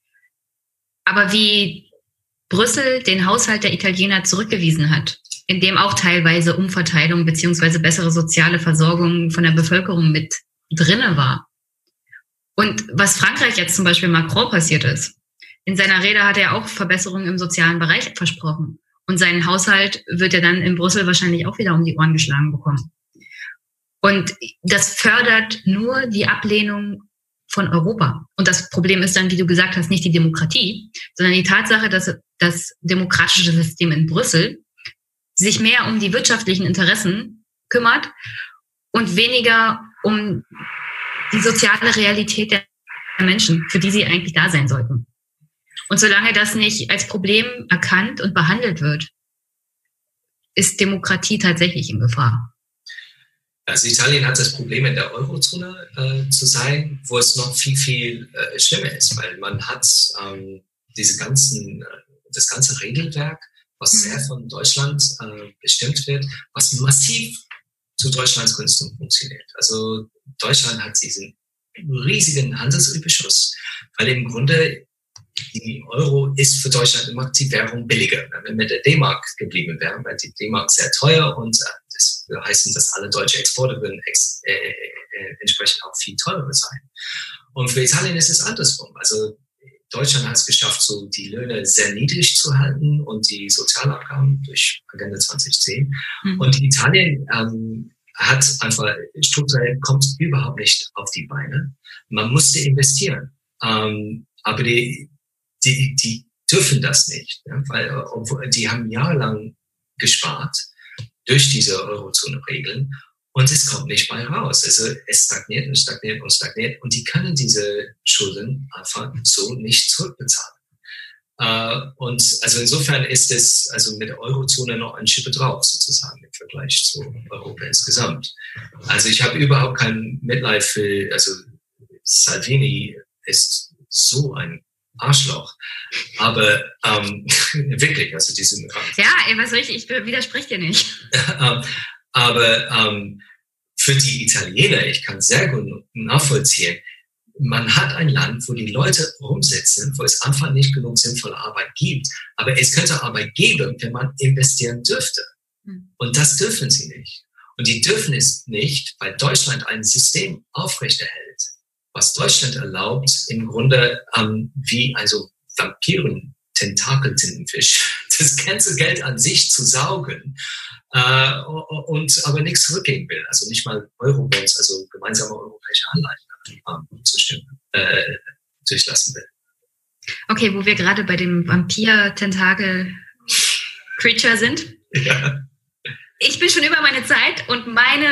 Aber wie Brüssel den Haushalt der Italiener zurückgewiesen hat, in dem auch teilweise Umverteilung beziehungsweise bessere soziale Versorgung von der Bevölkerung mit drinne war. Und was Frankreich jetzt zum Beispiel Macron passiert ist, in seiner Rede hat er auch Verbesserungen im sozialen Bereich versprochen. Und seinen Haushalt wird er dann in Brüssel wahrscheinlich auch wieder um die Ohren geschlagen bekommen. Und das fördert nur die Ablehnung von Europa. Und das Problem ist dann, wie du gesagt hast, nicht die Demokratie, sondern die Tatsache, dass das demokratische System in Brüssel sich mehr um die wirtschaftlichen Interessen kümmert und weniger um die soziale Realität der Menschen, für die sie eigentlich da sein sollten. Und solange das nicht als Problem erkannt und behandelt wird, ist Demokratie tatsächlich in Gefahr. Also Italien hat das Problem, in der Eurozone äh, zu sein, wo es noch viel, viel äh, schlimmer ist, weil man hat ähm, diese ganzen, äh, das ganze Regelwerk, was mhm. sehr von Deutschland äh, bestimmt wird, was massiv zu Deutschlands Gunsten funktioniert. Also Deutschland hat diesen riesigen Handelsüberschuss, weil im Grunde die Euro ist für Deutschland immer die Währung billiger. Wenn wir mit der D-Mark geblieben wären, weil die D-Mark sehr teuer und äh, das würde heißen, dass alle deutsche Exporte würden ex, äh, äh, entsprechend auch viel teurer sein. Und für Italien ist es andersrum. Also Deutschland hat es geschafft, so die Löhne sehr niedrig zu halten und die Sozialabgaben durch Agenda zwanzig zehn. Mhm. Und Italien ähm, hat einfach strukturell kommt überhaupt nicht auf die Beine. Man musste investieren, ähm, aber die, die, die dürfen das nicht, ja, weil obwohl, die haben jahrelang gespart durch diese Eurozone-Regeln und es kommt nicht bei raus. Also es stagniert und stagniert und stagniert und die können diese Schulden einfach so nicht zurückbezahlen. Uh, und also insofern ist es also mit der Eurozone noch ein Schippe drauf sozusagen im Vergleich zu Europa insgesamt. Also ich habe überhaupt kein Mitleid für, also Salvini ist so ein Arschloch, aber ähm, wirklich, also diese Migranten. Ja, ey, was soll ich, ich widerspreche dir nicht. Aber ähm, für die Italiener, ich kann sehr gut nachvollziehen, man hat ein Land, wo die Leute rumsitzen, wo es einfach nicht genug sinnvolle Arbeit gibt. Aber es könnte Arbeit geben, wenn man investieren dürfte. Und das dürfen sie nicht. Und die dürfen es nicht, weil Deutschland ein System aufrechterhält, was Deutschland erlaubt, im Grunde ähm, wie also Vampiren, Tentakel-Tintenfisch, das ganze Geld an sich zu saugen äh, und aber nichts zurückgeben will. Also nicht mal Eurobonds, also gemeinsame europäische Anleihen ähm, zu stimmen, äh, durchlassen will. Okay, wo wir gerade bei dem Vampir-Tentakel-Creature sind. Ja. Ich bin schon über meine Zeit und meine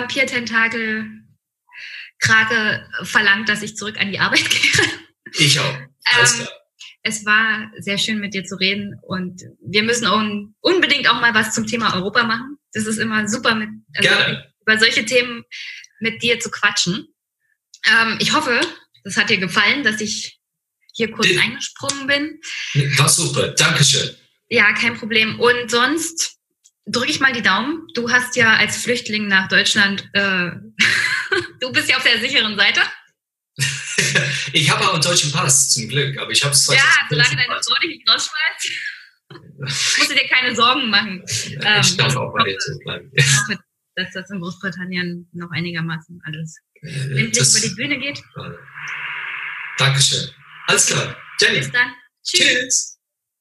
Vampir-Tentakel-Krake verlangt, dass ich zurück an die Arbeit gehe. Ich auch. Alles ähm, klar. Es war sehr schön, mit dir zu reden und wir müssen auch unbedingt auch mal was zum Thema Europa machen. Das ist immer super, mit, also über solche Themen mit dir zu quatschen. Ähm, ich hoffe, das hat dir gefallen, dass ich hier kurz D- eingesprungen bin. War super, Dankeschön. Ja, kein Problem. Und sonst drücke ich mal die Daumen. Du hast ja als Flüchtling nach Deutschland, äh, du bist ja auf der sicheren Seite. Ich habe auch einen deutschen Pass, zum Glück, aber ich habe es Ja, solange deine Frau dich nicht rausschmeißt, musst du dir keine Sorgen machen. Ja, ich ähm, darf auch bei dir zu bleiben. Ich hoffe, dass das in Großbritannien noch einigermaßen alles endlich über die Bühne geht. Dankeschön. Alles klar. Jenny. Bis dann. Tschüss. Tschüss.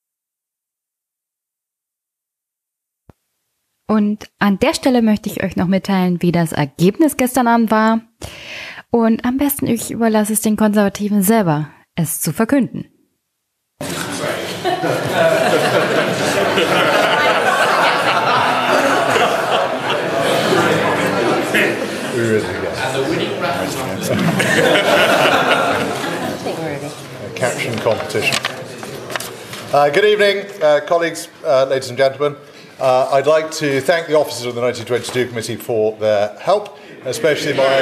Und an der Stelle möchte ich euch noch mitteilen, wie das Ergebnis gestern Abend war. Und am besten ich überlasse es den Konservativen selber, es zu verkünden. Caption competition. Uh, good evening, uh, colleagues, uh, ladies and gentlemen. Uh, I'd like to thank the officers of the nineteen twenty-two committee for their help, especially my,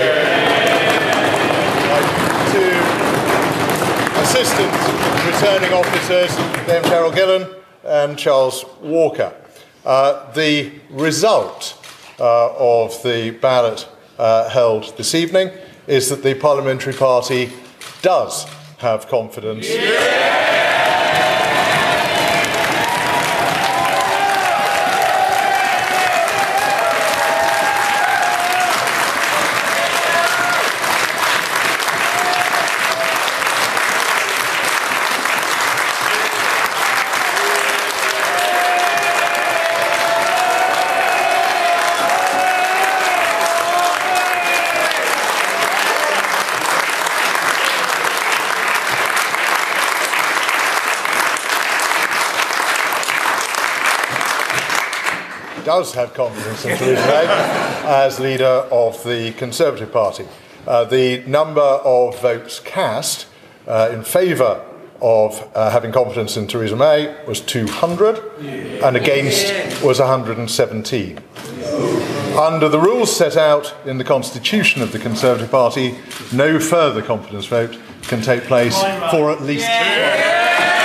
my two assistant returning officers, named Cheryl Gillen and Charles Walker. Uh, the result uh, of the ballot uh, held this evening is that the Parliamentary Party does have confidence. Yeah! Does have confidence in Theresa May as leader of the Conservative Party. Uh, the number of votes cast uh, in favour of uh, having confidence in Theresa May was two hundred, and against was one hundred seventeen. Under the rules set out in the constitution of the Conservative Party, no further confidence vote can take place for at least twelve.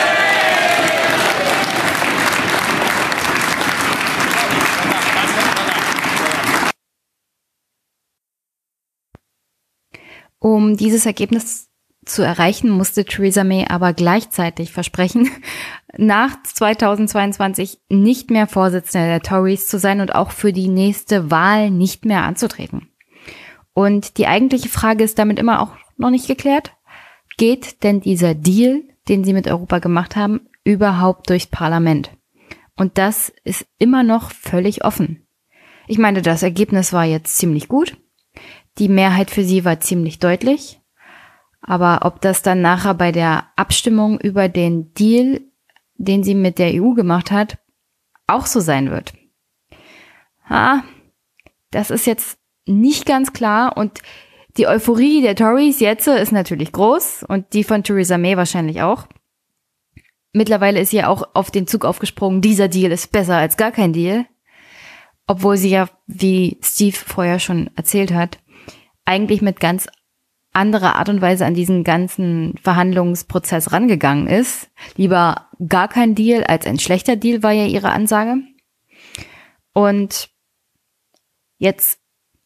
Um dieses Ergebnis zu erreichen, musste Theresa May aber gleichzeitig versprechen, nach zweitausendzweiundzwanzig nicht mehr Vorsitzende der Tories zu sein und auch für die nächste Wahl nicht mehr anzutreten. Und die eigentliche Frage ist damit immer auch noch nicht geklärt. Geht denn dieser Deal den sie mit Europa gemacht haben, überhaupt durchs Parlament. Und das ist immer noch völlig offen. Ich meine, das Ergebnis war jetzt ziemlich gut. Die Mehrheit für sie war ziemlich deutlich. Aber ob das dann nachher bei der Abstimmung über den Deal, den sie mit der E U gemacht hat, auch so sein wird. Ah, das ist jetzt nicht ganz klar und die Euphorie der Tories jetzt ist natürlich groß und die von Theresa May wahrscheinlich auch. Mittlerweile ist sie ja auch auf den Zug aufgesprungen, dieser Deal ist besser als gar kein Deal. Obwohl sie ja, wie Steve vorher schon erzählt hat, eigentlich mit ganz anderer Art und Weise an diesen ganzen Verhandlungsprozess rangegangen ist. Lieber gar kein Deal als ein schlechter Deal war ja ihre Ansage. Und jetzt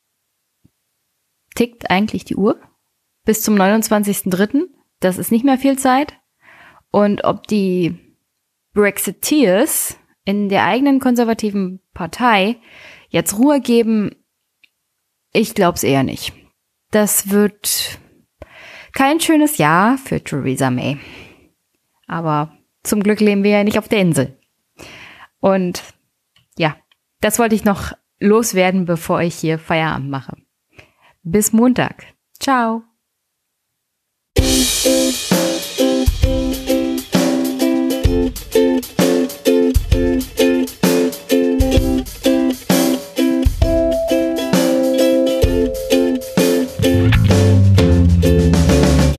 tickt eigentlich die Uhr bis zum neunundzwanzigsten dritten Das ist nicht mehr viel Zeit. Und ob die Brexiteers in der eigenen konservativen Partei jetzt Ruhe geben, ich glaube es eher nicht. Das wird kein schönes Jahr für Theresa May. Aber zum Glück leben wir ja nicht auf der Insel. Und ja, das wollte ich noch loswerden, bevor ich hier Feierabend mache. Bis Montag. Ciao.